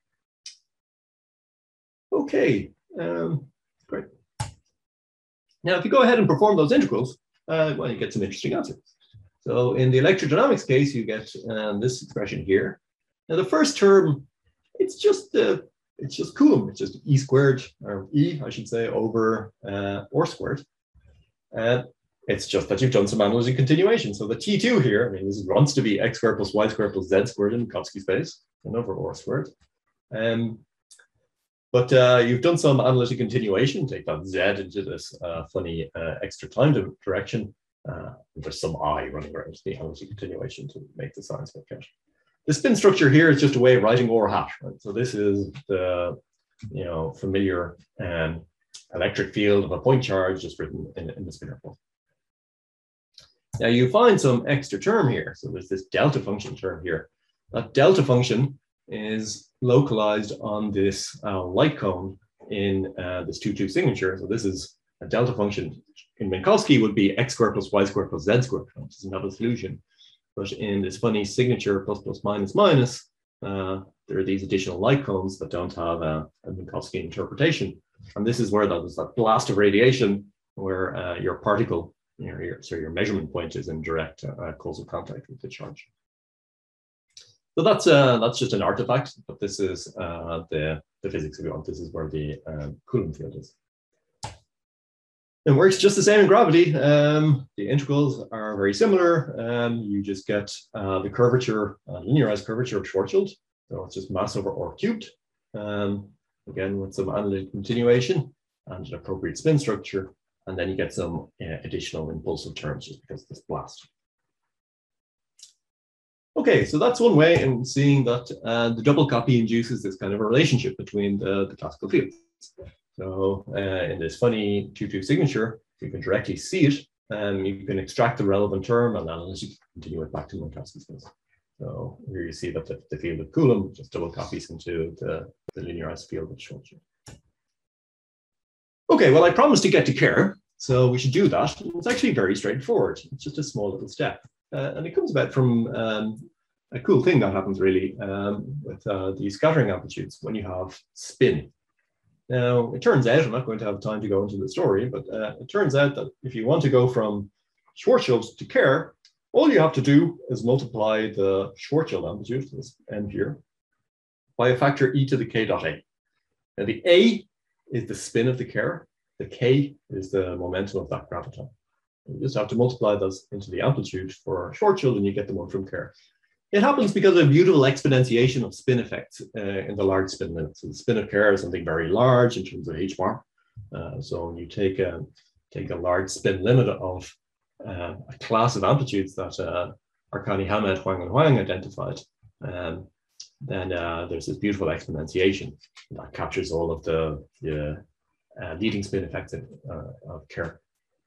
Okay, great. Now, if you go ahead and perform those integrals, well, you get some interesting answers. So in the electrodynamics case, you get this expression here. Now, the first term, it's just Coulomb. It's just E squared, or E, I should say, over R squared. It's just that you've done some analytic continuation. So the T2 here, I mean, this wants to be x squared plus y squared plus z squared in Minkowski space, and over R squared. But you've done some analytic continuation, take that z into this funny extra time direction. There's some I running around the analytic continuation to make the signs work out. The spin structure here is just a way of writing OR hat. Right? So this is the familiar electric field of a point charge just written in the spinor form. Now you find some extra term here. So there's this delta function term here. That delta function is localized on this light cone in this 2-2 signature. So this is a delta function in Minkowski would be x squared plus y squared plus z squared, which is another solution. But in this funny signature plus plus minus minus, there are these additional light cones that don't have a Minkowski interpretation. And this is where there's that blast of radiation where your particle, your measurement point is in direct causal contact with the charge. So that's just an artifact, but this is the physics if you want. This is where the Coulomb field is. It works just the same in gravity. The integrals are very similar. You just get the curvature, linearized curvature of Schwarzschild. So it's just mass over R cubed. Again, with some analytic continuation and an appropriate spin structure. And then you get some additional impulsive terms just because of this blast. Okay, so that's one way in seeing that the double copy induces this kind of a relationship between the classical fields. So in this funny 2-2 signature, you can directly see it, and you can extract the relevant term and analytically continue it back to Minkowski space. So here you see that the field of Coulomb just double copies into the linearized field of Schwarzschild. Okay, well, I promised to get to Kerr, so we should do that. It's actually very straightforward. It's just a small little step. And it comes about from a cool thing that happens really with the scattering amplitudes when you have spin. Now, it turns out, I'm not going to have time to go into the story, but it turns out that if you want to go from Schwarzschild to Kerr, all you have to do is multiply the Schwarzschild amplitude, this m here, by a factor e to the k dot a. Now, the a is the spin of the Kerr, the k is the momentum of that graviton. You just have to multiply those into the amplitude for Schwarzschild and you get the one from Kerr. It happens because of a beautiful exponentiation of spin effects in the large spin limit. So the spin of Kerr is something very large in terms of h bar. So when you take a large spin limit of a class of amplitudes that Arkani, Hamed, Huang, and Huang identified, then there's this beautiful exponentiation that captures all of the leading spin effects of Kerr.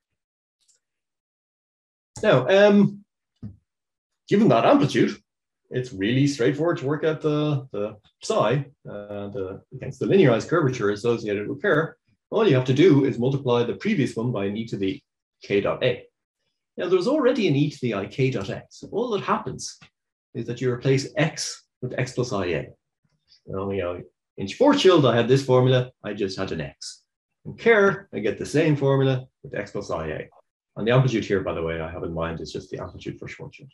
Now, given that amplitude, it's really straightforward to work out the psi against the linearized curvature associated with Kerr. All you have to do is multiply the previous one by an e to the k dot a. Now, there's already an e to the I k dot x. All that happens is that you replace x with x plus ia. In Schwarzschild, I had this formula. I just had an x. In Kerr, I get the same formula with x plus ia. And the amplitude here, by the way, I have in mind is just the amplitude for Schwarzschild.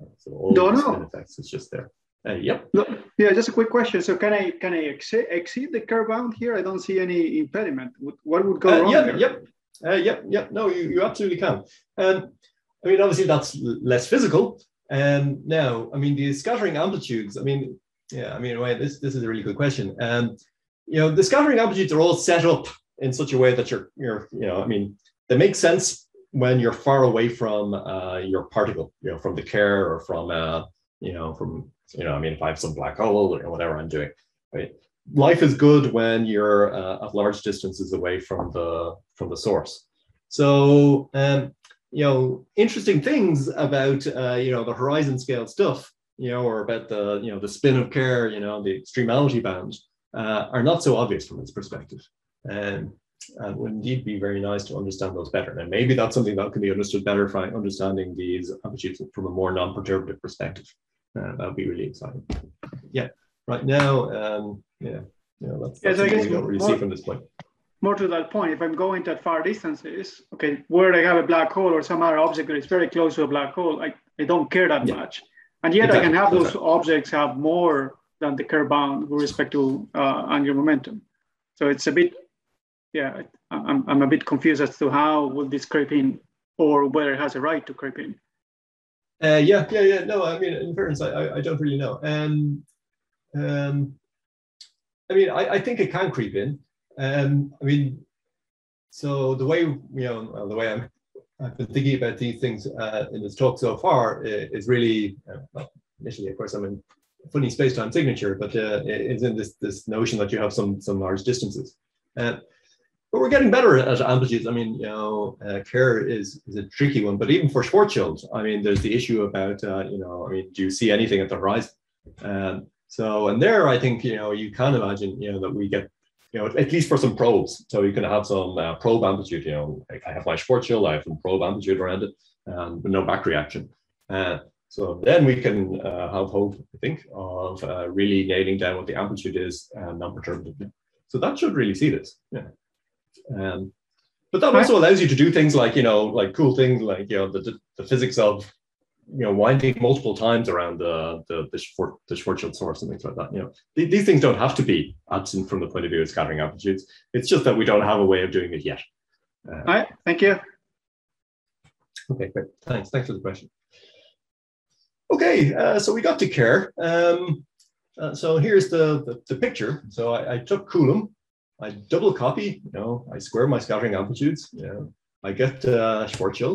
So all the spin effects is just there. Yep. No, yeah, just a quick question. So can I exceed the curve bound here? I don't see any impediment. What would go wrong there? Yep. No, you absolutely can. I mean, obviously that's less physical. Now, I mean, the scattering amplitudes. I mean, wait, this is a really good question. The scattering amplitudes are all set up in such a way that I mean, they make sense when you're far away from your particle, from the Kerr or from I mean, if I have some black hole or whatever I'm doing, right? Life is good when you're at large distances away from the source. So, interesting things about the horizon scale stuff, or about the spin of Kerr, the extremality bound, are not so obvious from this perspective, and would indeed be very nice to understand those better. And maybe that's something that can be understood better by understanding these amplitudes from a more non-perturbative perspective. That would be really exciting. Yeah. Right now, that's something we don't really see from this point. More to that point, if I'm going to far distances, okay, where I have a black hole or some other object that is very close to a black hole, I don't care that much. And yet exactly. I can have those objects have more than the Kerr bound with respect to angular momentum. So it's a bit, I'm a bit confused as to how will this creep in, or whether it has a right to creep in. No, I mean, in fairness, I don't really know. I mean, I think it can creep in. I mean, so the way I've been thinking about these things in this talk so far is really, initially, of course, I'm in funny space-time signature, but it's in this notion that you have some large distances. But we're getting better at amplitudes. I mean, Kerr is a tricky one, but even for Schwarzschild, I mean, there's the issue about, I mean, do you see anything at the horizon? And there, I think, you can imagine, that we get, at least for some probes. So you can have some probe amplitude, like I have my Schwarzschild, I have some probe amplitude around it, but no back reaction. So then we can have hope, I think, of really nailing down what the amplitude is non-perturbatively. So that should really see this, yeah. But that also allows you to do things like, like cool things like, the physics of, winding multiple times around the Schwarzschild source and things like that. These things don't have to be absent from the point of view of scattering amplitudes. It's just that we don't have a way of doing it yet. All right, thank you. Okay, great. Thanks for the question. Okay, so we got to Kerr. So here's the picture. So I took Coulomb. I double copy, I square my scattering amplitudes. I get Schwarzschild.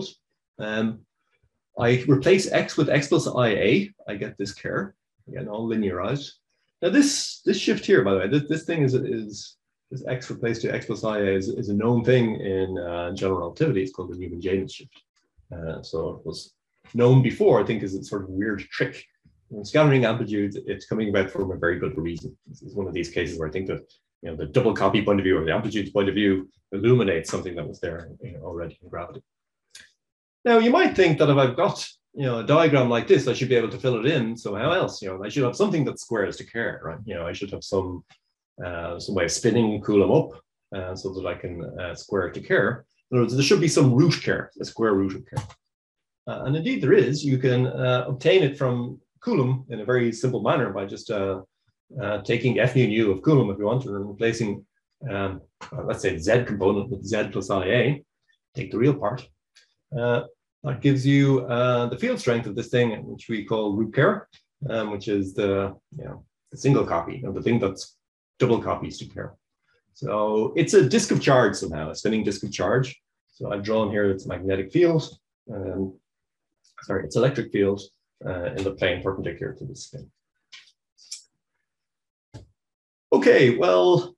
I replace x with x plus IA. I get this Kerr, again, all linearized. Now this shift here, by the way, this thing is this x replaced to x plus IA is a known thing in general relativity. It's called the Newman-Janus shift. So it was known before, I think, as a sort of weird trick. In scattering amplitudes, it's coming about from a very good reason. This is one of these cases where I think that the double copy point of view or the amplitudes point of view illuminates something that was there already in gravity. Now, you might think that if I've got a diagram like this, I should be able to fill it in somehow else. I should have something that squares to Kerr, right? I should have some way of spinning Coulomb up so that I can square it to Kerr. In other words, there should be some root Kerr, a square root of Kerr. And indeed there is. You can obtain it from Coulomb in a very simple manner by just taking f nu nu of Coulomb, if you want, and replacing, let's say, the z component with z plus IA, take the real part. That gives you the field strength of this thing, which we call root Kerr, which is the single copy, the thing that's double copies to Kerr. So it's a disk of charge somehow, a spinning disk of charge. So I've drawn here its magnetic field, its electric field in the plane perpendicular to the spin. Okay, well,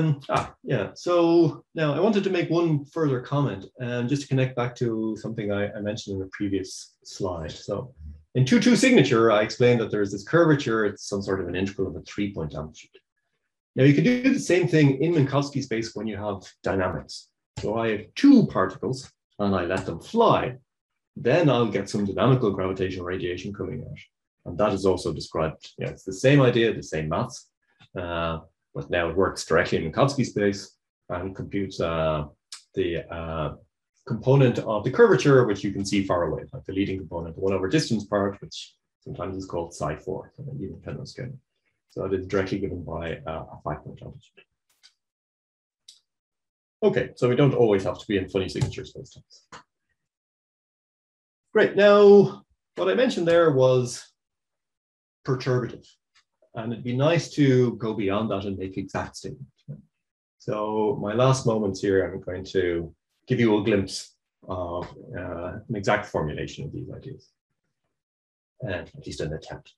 so now I wanted to make one further comment, just to connect back to something I mentioned in a previous slide. So in 2-2 signature, I explained that there's this curvature, it's some sort of an integral of a 3-point amplitude. Now you can do the same thing in Minkowski space when you have dynamics. So I have two particles and I let them fly. Then I'll get some dynamical gravitational radiation coming out. And that is also described, it's the same idea, the same maths. But now it works directly in Minkowski space and computes the component of the curvature, which you can see far away, like the leading component, the 1/distance part, which Sometimes it's called psi4, even Penrose scaling. So it is directly given by a 5-point amplitude. Okay, so we don't always have to be in funny signature spacetimes. Great. Now, what I mentioned there was perturbative, and it'd be nice to go beyond that and make exact statements. So my last moments here, I'm going to give you a glimpse of an exact formulation of these ideas, and at least an attempt.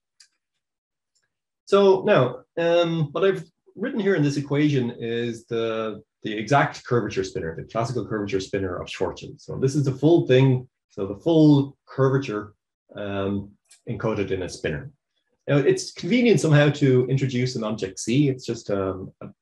So now, what I've written here in this equation is the exact curvature spinner, the classical curvature spinner of Schwarzschild. So this is the full thing, so the full curvature encoded in a spinner. Now, it's convenient somehow to introduce an object C. It's just a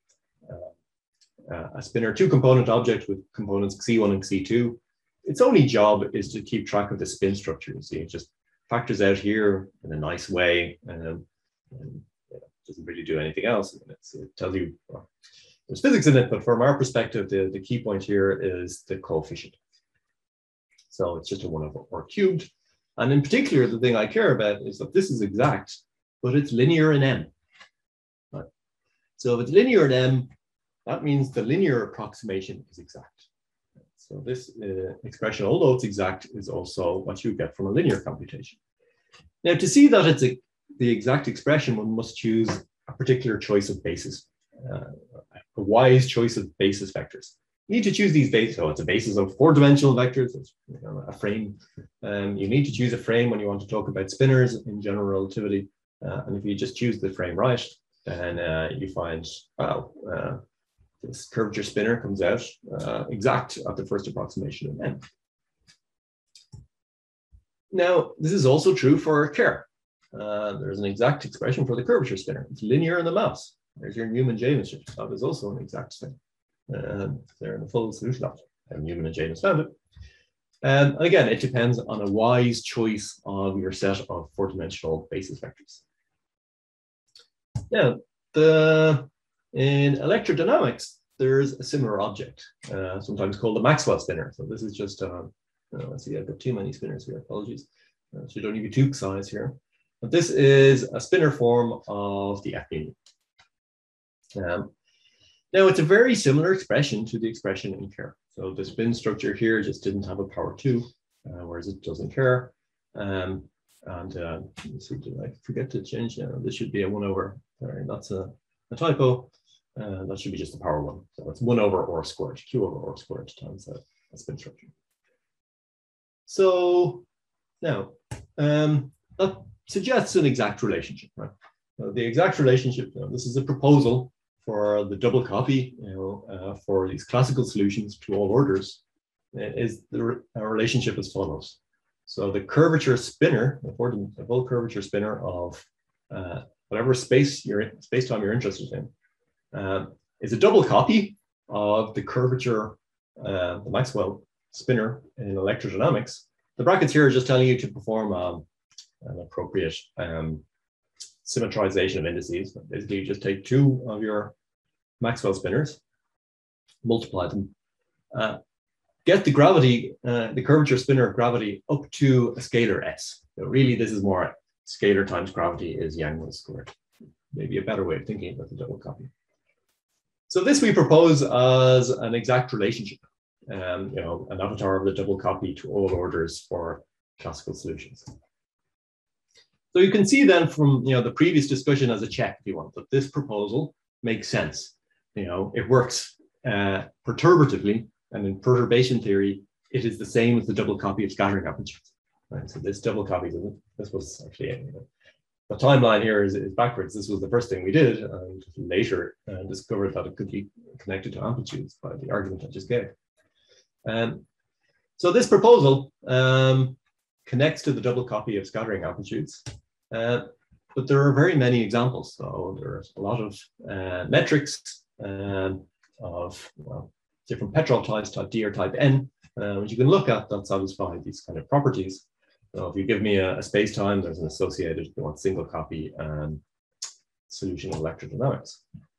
spinner two-component object with components C1 and C2. Its only job is to keep track of the spin structure. You see, it just factors out here in a nice way, and doesn't really do anything else. It tells you, well, there's physics in it, but from our perspective, the key point here is the coefficient. So it's just a 1/r cubed. And in particular, the thing I care about is that this is exact, but it's linear in M. Right? So if it's linear in M, that means the linear approximation is exact. So this expression, although it's exact, is also what you get from a linear computation. Now, to see that it's the exact expression, one must choose a particular choice of basis, a wise choice of basis vectors. You need to choose these bases. So it's a basis of 4-dimensional vectors, it's, a frame. You need to choose a frame when you want to talk about spinners in general relativity. And if you just choose the frame right, then you find, wow, this curvature spinner comes out exact at the first approximation of M. Now, this is also true for Kerr. There's an exact expression for the curvature spinner. It's linear in the mass. There's your Newman-James shift. That is also an exact thing. They're in the full solution object. And Newman and James found it. And again, it depends on a wise choice of your set of 4-dimensional basis vectors. Now, in electrodynamics, there's a similar object, sometimes called the Maxwell spinner. So this is just, let's see, I've got too many spinners here, apologies. Should only be 2 size here. But this is a spinner form of the F union. Now, it's a very similar expression to the expression in Kerr. So the spin structure here just didn't have a power 2, whereas it does in Kerr. Let's see, did I forget to change? This should be a 1/. Sorry, that's a typo. That should be just the power 1. So it's 1/r squared, Q/r² times that spin structure. So now, that suggests an exact relationship, right? The exact relationship, this is a proposal for the double copy, for these classical solutions to all orders, is the relationship as follows. So the curvature spinner, the full curvature spinner of whatever space-time you're interested in, is a double copy of the curvature, the Maxwell spinner in electrodynamics. The brackets here are just telling you to perform an appropriate symmetrization of indices. Basically, you just take 2 of your Maxwell spinners, multiply them, get the gravity, the curvature spinner of gravity up to a scalar S. So really, this is more scalar times gravity is Yang-Mills squared. Maybe a better way of thinking about the double copy. So this we propose as an exact relationship, an avatar of the double copy to all orders for classical solutions. So you can see then from the previous discussion as a check, if you want, that this proposal makes sense. It works perturbatively, and in perturbation theory, it is the same as the double copy of scattering amplitudes. Right? So this double copy, this was actually the timeline here is backwards. This was the first thing we did, and later discovered that it could be connected to amplitudes by the argument I just gave. So this proposal connects to the double copy of scattering amplitudes. But there are very many examples. So there's a lot of metrics of different Petrov types, type D or type N, which you can look at that satisfy these kind of properties. So if you give me a space-time, there's an associated single copy solution of electrodynamics.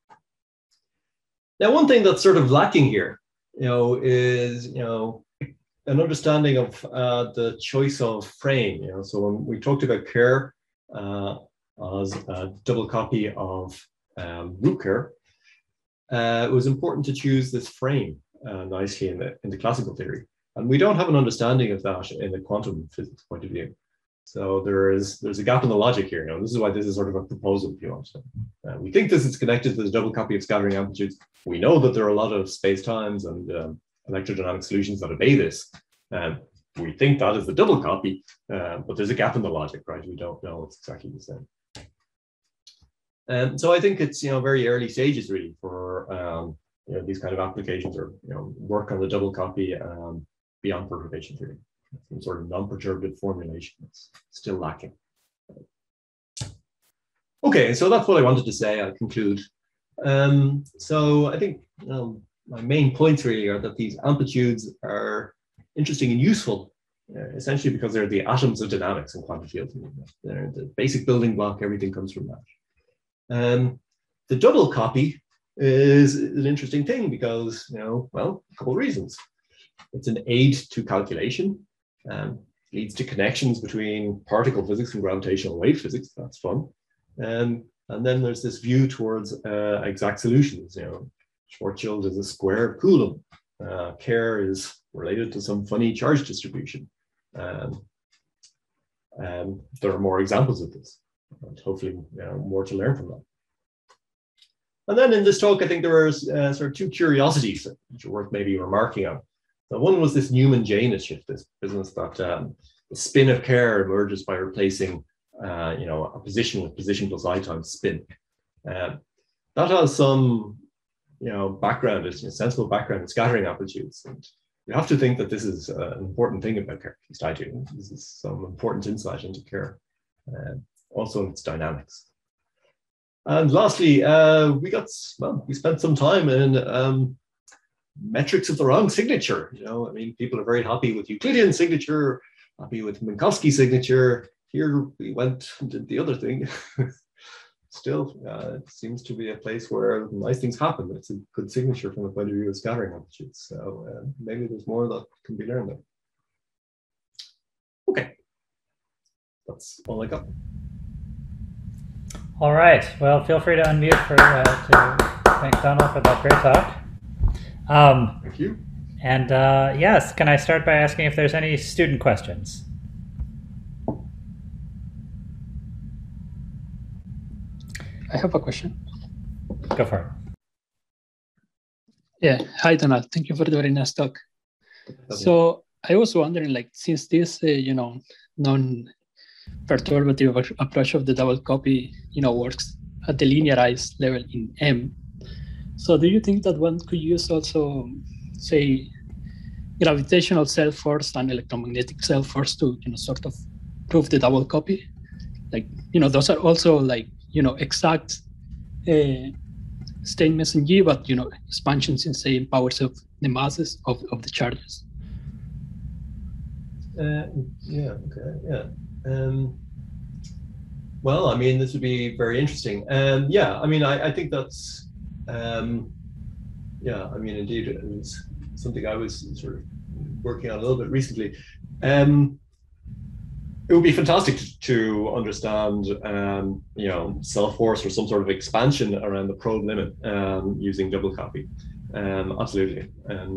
Now, one thing that's sort of lacking here, is an understanding of the choice of frame. So when we talked about Kerr, as a double copy of root care, it was important to choose this frame nicely in the classical theory. And we don't have an understanding of that in the quantum physics point of view. So there's a gap in the logic here. This is why this is sort of a proposal, if you want. We think this is connected to the double copy of scattering amplitudes. We know that there are a lot of space-times and electrodynamic solutions that obey this. We think that is the double copy, but there's a gap in the logic, right? We don't know it's exactly the same. So I think it's very early stages really for these kind of applications, or work on the double copy beyond perturbation theory. Some sort of non-perturbative formulation that's still lacking. Okay, so that's what I wanted to say. I'll conclude. So I think my main points really are that these amplitudes are interesting and useful, essentially because they're the atoms of dynamics in quantum field theory. They're the basic building block. Everything comes from that. The double copy is an interesting thing because, well, a couple of reasons. It's an aid to calculation. Leads to connections between particle physics and gravitational wave physics. That's fun. And then there's this view towards exact solutions. Schwarzschild is a square of Coulomb. Kerr is related to some funny charge distribution. There are more examples of this, and hopefully more to learn from that. And then in this talk, I think there are sort of two curiosities which are worth maybe remarking on. So one was this Newman-Janus shift, this business that the spin of Kerr emerges by replacing a position with position plus I times spin. That has some background, it's a sensible background in scattering amplitudes. And you have to think that this is an important thing about Kerr, at least I do. This is some important insight into Kerr, also in its dynamics. And lastly, we spent some time in metrics of the wrong signature. People are very happy with Euclidean signature, happy with Minkowski signature. Here we went and did the other thing. Still, it seems to be a place where nice things happen. It's a good signature from the point of view of scattering amplitudes. So maybe there's more that can be learned there. Okay, that's all I got. All right. Well, feel free to unmute to thank Donald for that great talk. Thank you. And yes, can I start by asking if there's any student questions? I have a question. Go for it. Yeah. Hi, Donald. Thank you for the very nice talk. Okay. So I was wondering, since this, non-perturbative approach of the double copy, works at the linearized level in M. So do you think that one could use also, say, gravitational self force and electromagnetic self force to, sort of prove the double copy? Those are also exact statements in G, but, expansions in, say, in powers of the masses of the charges. Well, this would be very interesting. I think that's, indeed, it was something I was sort of working on a little bit recently. It would be fantastic to understand, self-force or some sort of expansion around the probe limit using double copy. Absolutely.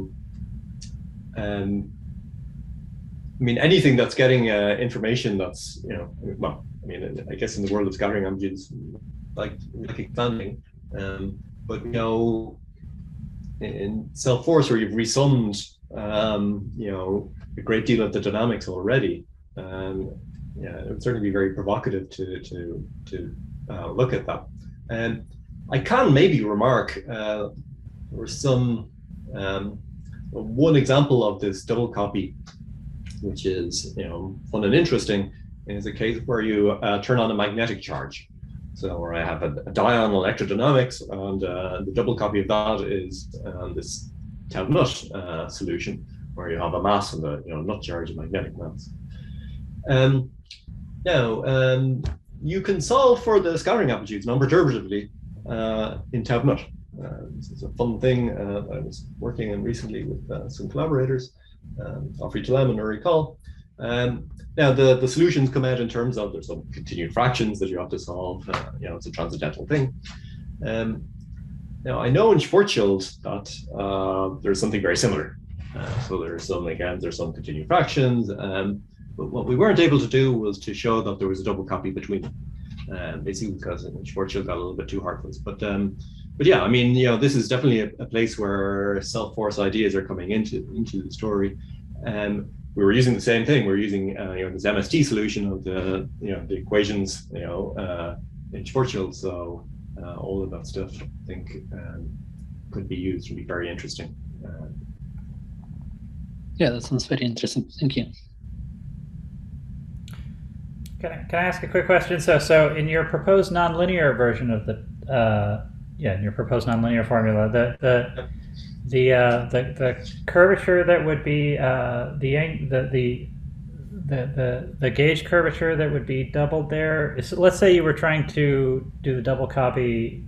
Anything that's getting information that's, I guess in the world of scattering amplitudes, like expanding. But in self-force where you've resummed, a great deal of the dynamics already, it would certainly be very provocative to look at that. And I can maybe remark there was some one example of this double copy, which is fun and interesting, is a case where you turn on a magnetic charge. So where I have a dion electrodynamics, and the double copy of that is this Taub-Nut solution, where you have a mass and the nut charge, a magnetic mass. Now, you can solve for the scattering amplitudes non-perturbatively in Taub-Nut. This is a fun thing I was working on recently with some collaborators, Afri Talem and Uri Kol. Now the solutions come out in terms of there's some continued fractions that you have to solve. It's a transcendental thing. Now I know in Schwarzschild that there's something very similar. So there's some continued fractions. But what we weren't able to do was to show that there was a double copy between them, basically because Schwarzschild got a little bit too hard for us. But yeah, I mean, this is definitely a place where self-force ideas are coming into the story. We were using the same thing. We were using this MST solution of the equations in Schwarzschild. So all of that stuff, I think, could be used. Would be very interesting. Yeah, that sounds very interesting. Thank you. Can I ask a quick question? So in your proposed nonlinear version of the in your proposed nonlinear formula, the curvature that would be the gauge curvature that would be doubled there is, let's say you were trying to do the double copy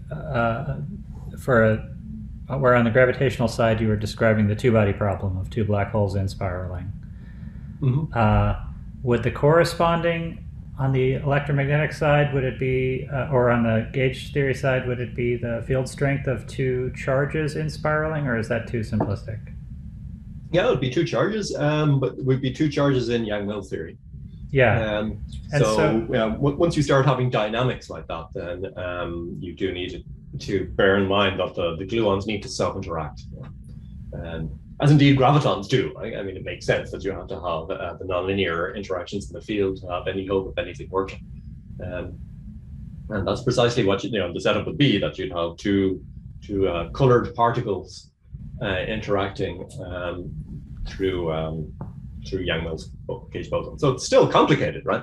where on the gravitational side you were describing the two-body problem of two black holes in spiraling. Mm-hmm. Would the corresponding on the electromagnetic side, would it be, or on the gauge theory side, would it be the field strength of two charges in spiraling, or is that too simplistic? Yeah, it would be two charges, but it would be two charges in Yang-Mills theory. Yeah. Once you start having dynamics like that, then you do need to bear in mind that the gluons need to self-interact. As indeed gravitons do. I mean, it makes sense that you have to have the nonlinear interactions in the field to have any hope of anything working. And that's precisely what the setup would be, that you'd have two colored particles interacting through Yang-Mills gauge boson. So it's still complicated, right?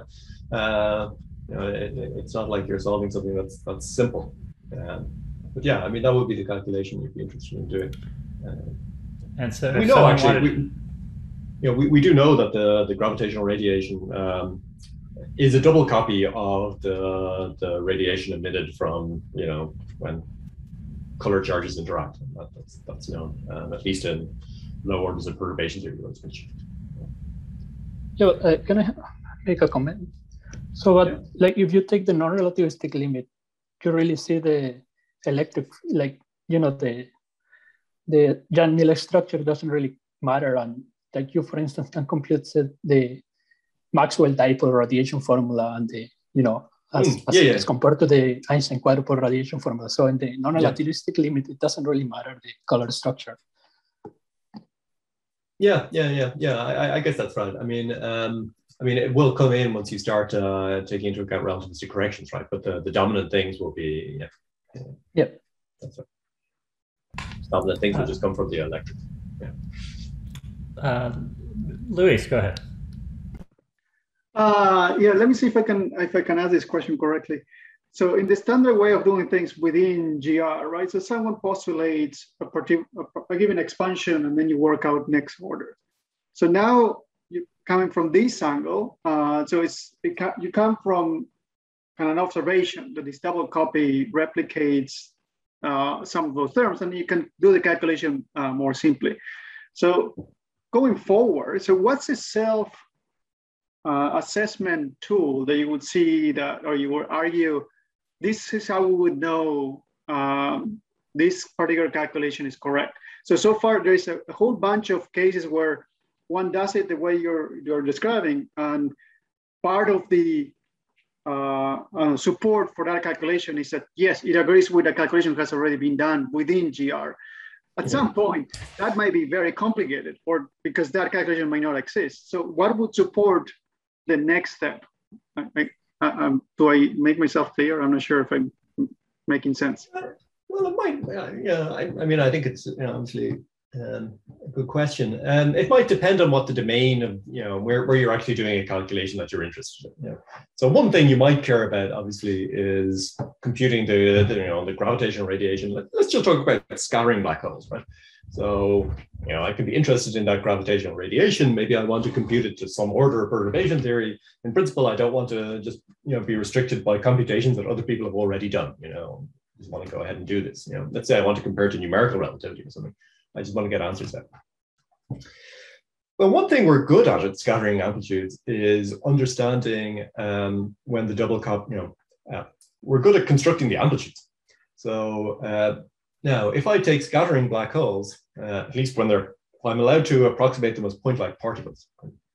It's not like you're solving something that's simple. But yeah, I mean, that would be the calculation you'd be interested in doing. And so we know actually, we do know that the gravitational radiation is a double copy of the radiation emitted from when color charges interact. That's known, at least in low orders of perturbation theory. Can I make a comment? So, like, if you take the non-relativistic limit, you really see the electric, the Yang-Mills structure doesn't really matter, and like you, for instance, can compute the Maxwell dipole radiation formula and the as compared to the Einstein quadrupole radiation formula. So in the non-relativistic limit, it doesn't really matter the color structure. Yeah. I guess that's right. I mean, it will come in once you start taking into account relativistic corrections, right? But the dominant things will be that's right. Dominant things will just come from the electric. Yeah. Luis, go ahead. Let me see if I can ask this question correctly. So in the standard way of doing things within GR, right? So someone postulates a given expansion, and then you work out next order. So now you coming from this angle, you come from kind of an observation that this double copy replicates some of those terms, and you can do the calculation more simply. So going forward, so what's the self assessment tool that you would see that, or you would argue, this is how we would know this particular calculation is correct? So far there's a whole bunch of cases where one does it the way you're describing, and part of the support for that calculation is that, yes, it agrees with the calculation that has already been done within GR. At some point, that might be very complicated, or because that calculation might not exist. So what would support the next step? Do I make myself clear? I'm not sure if I'm making sense. Well, it might. I mean, I think it's obviously a good question. It might depend on what the domain of where you're actually doing a calculation that you're interested in. So one thing you might care about, obviously, is computing the gravitational radiation. Let's just talk about scattering black holes, right? So I can be interested in that gravitational radiation. Maybe I want to compute it to some order of perturbation theory. In principle, I don't want to just be restricted by computations that other people have already done. I just want to go ahead and do this. Let's say I want to compare to numerical relativity or something. I just want to get answers out. Well, one thing we're good at scattering amplitudes is understanding when the double copy, we're good at constructing the amplitudes. So now, if I take scattering black holes, at least when I'm allowed to approximate them as point-like particles.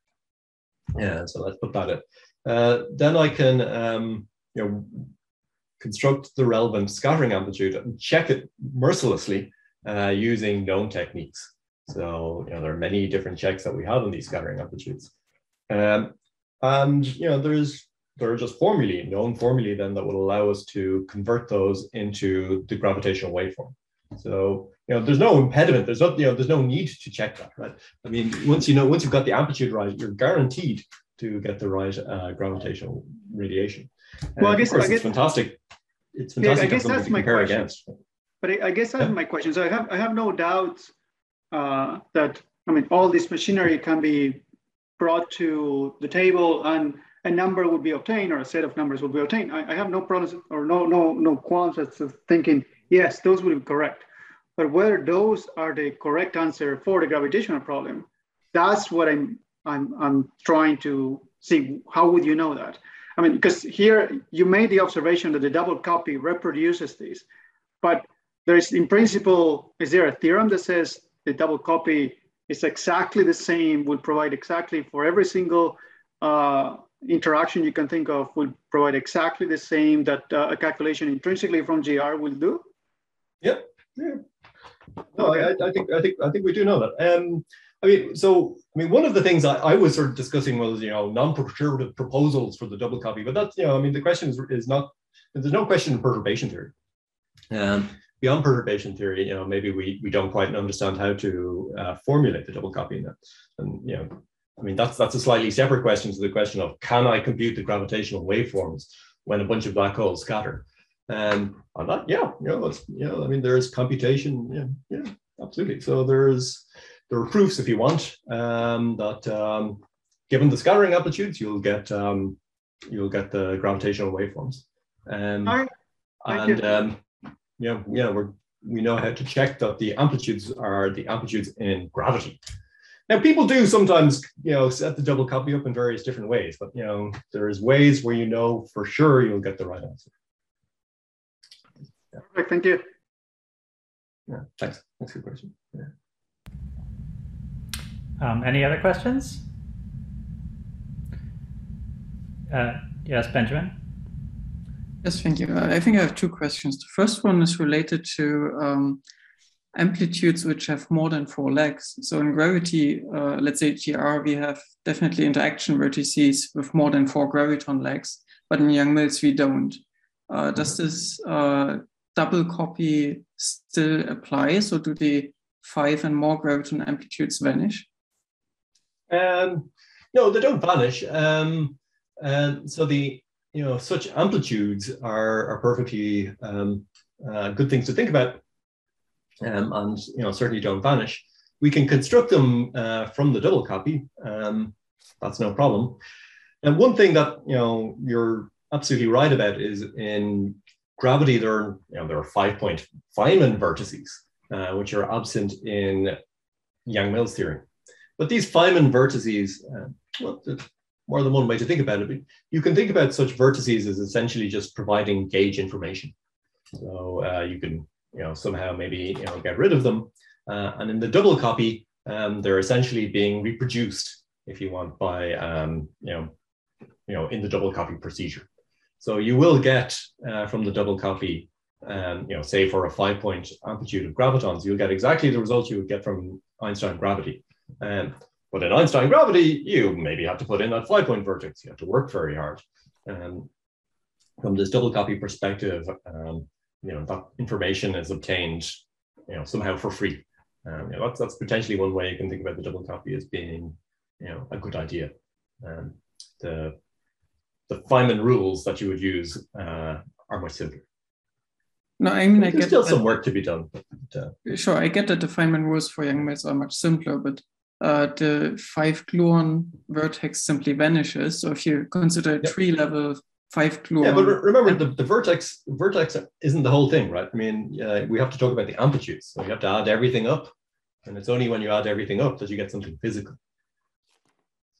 Yeah, so let's put that in. Then I can, construct the relevant scattering amplitude and check it mercilessly using known techniques. So, there are many different checks that we have on these scattering amplitudes. And, there are just formulae, known formulae then that will allow us to convert those into the gravitational waveform. So, there's no impediment. There's no need to check that, right? I mean, once you've got the amplitude right, you're guaranteed to get the right gravitational radiation. Well, I guess it's fantastic. It's fantastic to have something to compare against. But I guess that's my question. So I have no doubts that, all this machinery can be brought to the table and a number would be obtained, or a set of numbers will be obtained. I have no problems or no qualms as to thinking, yes, those will be correct. But whether those are the correct answer for the gravitational problem, that's what I'm trying to see. How would you know that? Because here you made the observation that the double copy reproduces these, but there's, in principle, is there a theorem that says the double copy is exactly the same, will provide exactly for every single interaction you can think of, will provide exactly the same that a calculation intrinsically from GR will do? Yep. Yeah. No, okay. I think we do know that. One of the things I was sort of discussing was, non-perturbative proposals for the double copy, but that's, the question is not, there's no question in perturbation theory. Beyond perturbation theory, maybe we don't quite understand how to formulate the double copy in that. And, that's a slightly separate question to the question of, can I compute the gravitational waveforms when a bunch of black holes scatter? And on that, there's computation, absolutely. So there are proofs, if you want, that given the scattering amplitudes, you'll get the gravitational waveforms. We know how to check that the amplitudes are the amplitudes in gravity. Now, people do sometimes, set the double copy up in various different ways, but there's ways where for sure you'll get the right answer. Yeah. Perfect, thank you. Yeah, thanks. Thanks for the question. Yeah. Any other questions? Yes, Benjamin. Yes, thank you. I think I have two questions. The first one is related to amplitudes which have more than 4 legs. So in gravity, let's say GR, we have definitely interaction vertices with more than 4 graviton legs, but in Yang-Mills we don't. Does this double copy still apply? So do the 5 and more graviton amplitudes vanish? No, they don't vanish. So such amplitudes are perfectly good things to think about, and certainly don't vanish. We can construct them from the double copy. That's no problem. And one thing that you're absolutely right about is in gravity there are 5-point Feynman vertices, which are absent in Yang-Mills theory. But these Feynman vertices, there's more than one way to think about it. But you can think about such vertices as essentially just providing gauge information. So you can somehow maybe get rid of them. And in the double copy, they're essentially being reproduced, if you want, by in the double copy procedure. So you will get from the double copy, say for a 5-point amplitude of gravitons, you'll get exactly the results you would get from Einstein gravity. But in Einstein gravity, you maybe have to put in that 5-point vertex. You have to work very hard. From this double copy perspective, that information is obtained, somehow for free. That's potentially one way you can think about the double copy as being, a good idea. The Feynman rules that you would use are much simpler. No, I mean, there's still some work to be done. Sure, I get that the Feynman rules for Yang-Mills are much simpler, but the 5-gluon vertex simply vanishes. So if you consider a tree-level 5-gluon... Yeah, but remember, the vertex isn't the whole thing, right? I mean, we have to talk about the amplitudes. So you have to add everything up. And it's only when you add everything up that you get something physical.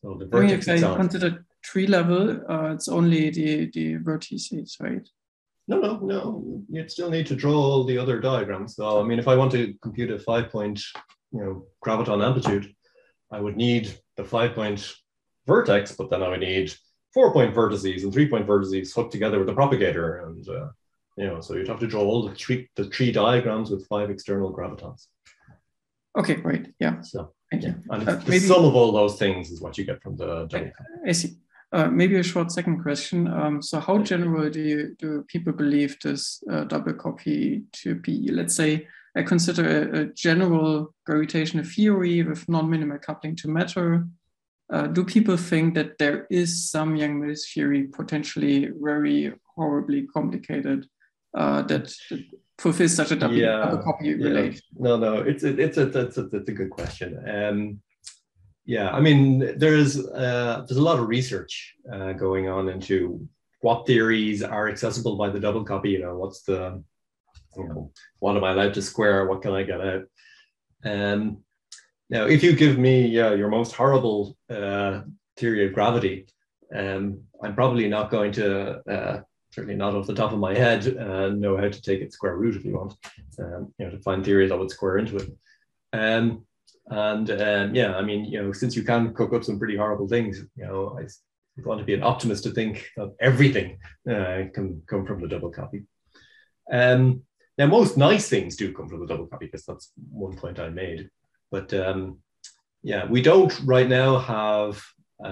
So the I mean, vertex if I itself. consider tree level, it's only the vertices, right? No. You'd still need to draw all the other diagrams. So, I mean, if I want to compute a 5-point, graviton amplitude, I would need the 5-point vertex, but then I would need 4-point vertices and 3-point vertices hooked together with the propagator. And, so you'd have to draw all the tree diagrams with 5 external gravitons. Okay, great. Yeah. So, thank you. And the sum of all those things is what you get from the double copy. I see. Maybe a short second question. So how general do people believe this double copy to be? Let's say I consider a general gravitational theory with non-minimal coupling to matter. Do people think that there is some Yang-Mills theory potentially very horribly complicated that fulfills such a double copy relation? No, it's a good question. I mean, there's a lot of research going on into what theories are accessible by the double copy. What's the, what am I allowed to square? What can I get out? Now, if you give me your most horrible theory of gravity, I'm probably not going to, certainly not off the top of my head, know how to take its square root if you want, to find theories that would square into it. I mean, since you can cook up some pretty horrible things, I want to be an optimist to think that everything can come from the double copy. Now, most nice things do come from the double copy, because that's one point I made. But we don't right now have,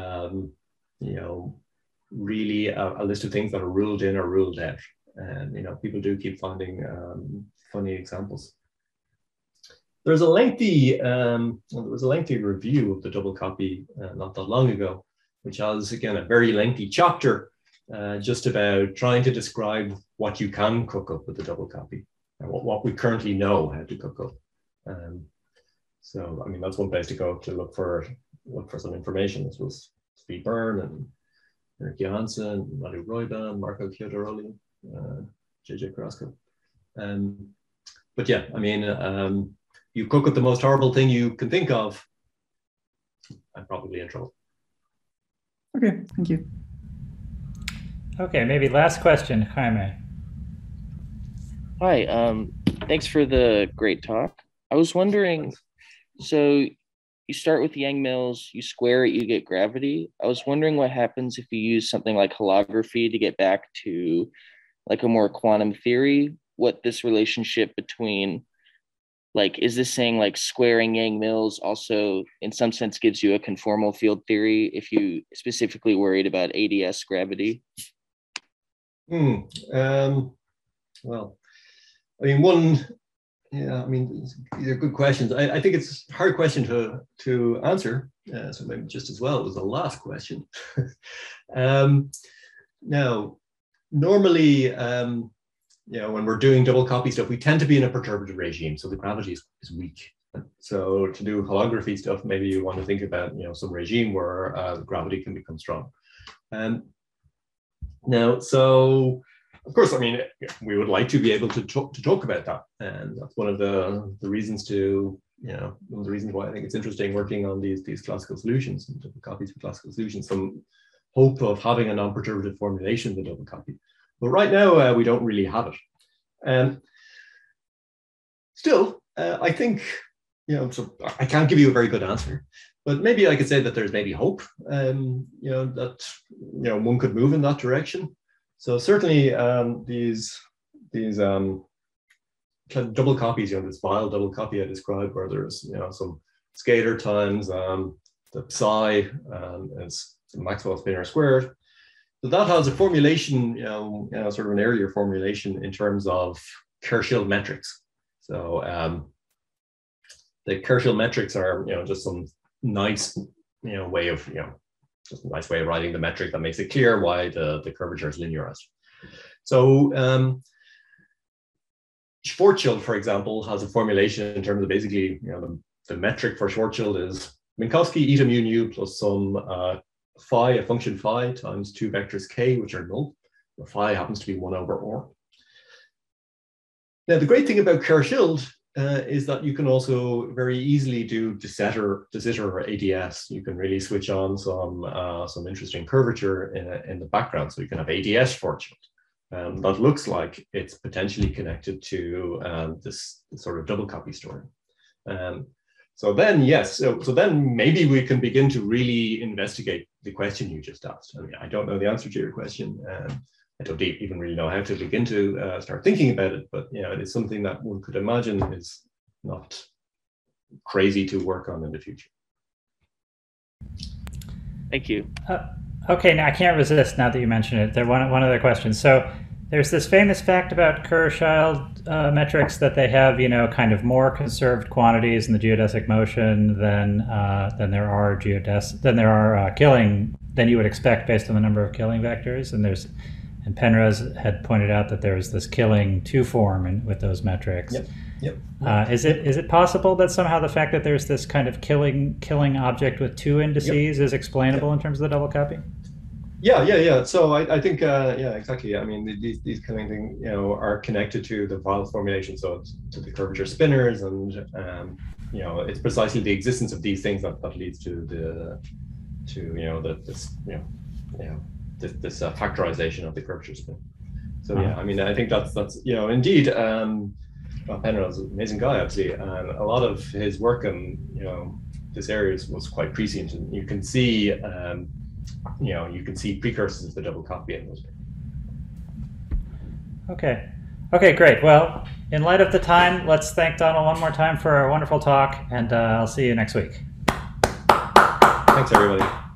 really a list of things that are ruled in or ruled out. And, people do keep finding funny examples. There was a lengthy review of the double copy not that long ago, which has, again, a very lengthy chapter just about trying to describe what you can cook up with the double copy and what we currently know how to cook up. So, I mean, that's one place to go to look for some information. This was Steve Byrne and Eric Johansson, Madhu Royban, Marco Chiodoroli, JJ Carrasco. But yeah, I mean, you cook up the most horrible thing you can think of, I'm probably in trouble. Okay, thank you. Okay, maybe last question, Jaime. Hi, thanks for the great talk. I was wondering, so you start with Yang-Mills, you square it, you get gravity. I was wondering what happens if you use something like holography to get back to like a more quantum theory, what this relationship between, like, is this saying like squaring Yang-Mills also in some sense gives you a conformal field theory if you specifically worried about ADS gravity? Well, I mean, these are good questions. I think it's a hard question to answer, so maybe just as well as the last question. Now, normally, when we're doing double copy stuff, we tend to be in a perturbative regime, so the gravity is weak. So to do holography stuff, maybe you want to think about some regime where gravity can become strong. Now, so of course, I mean, we would like to be able to talk about that, and that's one of the reasons to one of the reasons why I think it's interesting working on these classical solutions and double copies of classical solutions. Some hope of having a non-perturbative formulation of the double copy, but right now we don't really have it. Still, I think so I can't give you a very good answer, but maybe I could say that there's maybe hope, that one could move in that direction. So certainly these double copies, this vile double copy I described, where there's some scalar times the psi is Maxwell spinor squared. So that has a formulation, sort of an earlier formulation in terms of Kerr-Schild metrics. So the Kerr-Schild metrics are just some nice way of just a nice way of writing the metric that makes it clear why the curvature is linearized. So Schwarzschild, for example, has a formulation in terms of basically, the metric for Schwarzschild is Minkowski eta mu nu plus some phi, a function phi, times 2 vectors k, which are null. The phi happens to be 1 over r. Now, the great thing about Kerr-Schild is that you can also very easily do de Sitter or ADS. You can really switch on some interesting curvature in the background. So you can have ADS fortune that looks like it's potentially connected to this sort of double copy story. So then, yes, so then maybe we can begin to really investigate the question you just asked. I mean, I don't know the answer to your question. I don't even really know how to begin to start thinking about it, but you know, it is something that one could imagine is not crazy to work on in the future. Thank you. Okay, now I can't resist now that you mentioned it. There one other question. So there's this famous fact about Kurzweil metrics that they have, you know, kind of more conserved quantities in the geodesic motion than there are killing than you would expect based on the number of killing vectors. And Penrose had pointed out that there was this killing 2 form with those metrics. Yep. Is it possible that somehow the fact that there's this kind of killing object with 2 indices is explainable in terms of the double copy? Yeah. So I think yeah, exactly. I mean, these killing things, you know, are connected to the Weil formulation, so to the curvature spinners, and you know, it's precisely the existence of these things that leads to this factorization of the curvature spin. So yeah, I mean, I think that's you know, indeed, Penrose is an amazing guy, obviously, and a lot of his work in, you know, this area was quite prescient, and you can see you know, you can see precursors of the double copy in those. Okay, great. Well, in light of the time, let's thank Donald one more time for a wonderful talk, and I'll see you next week. Thanks, everybody.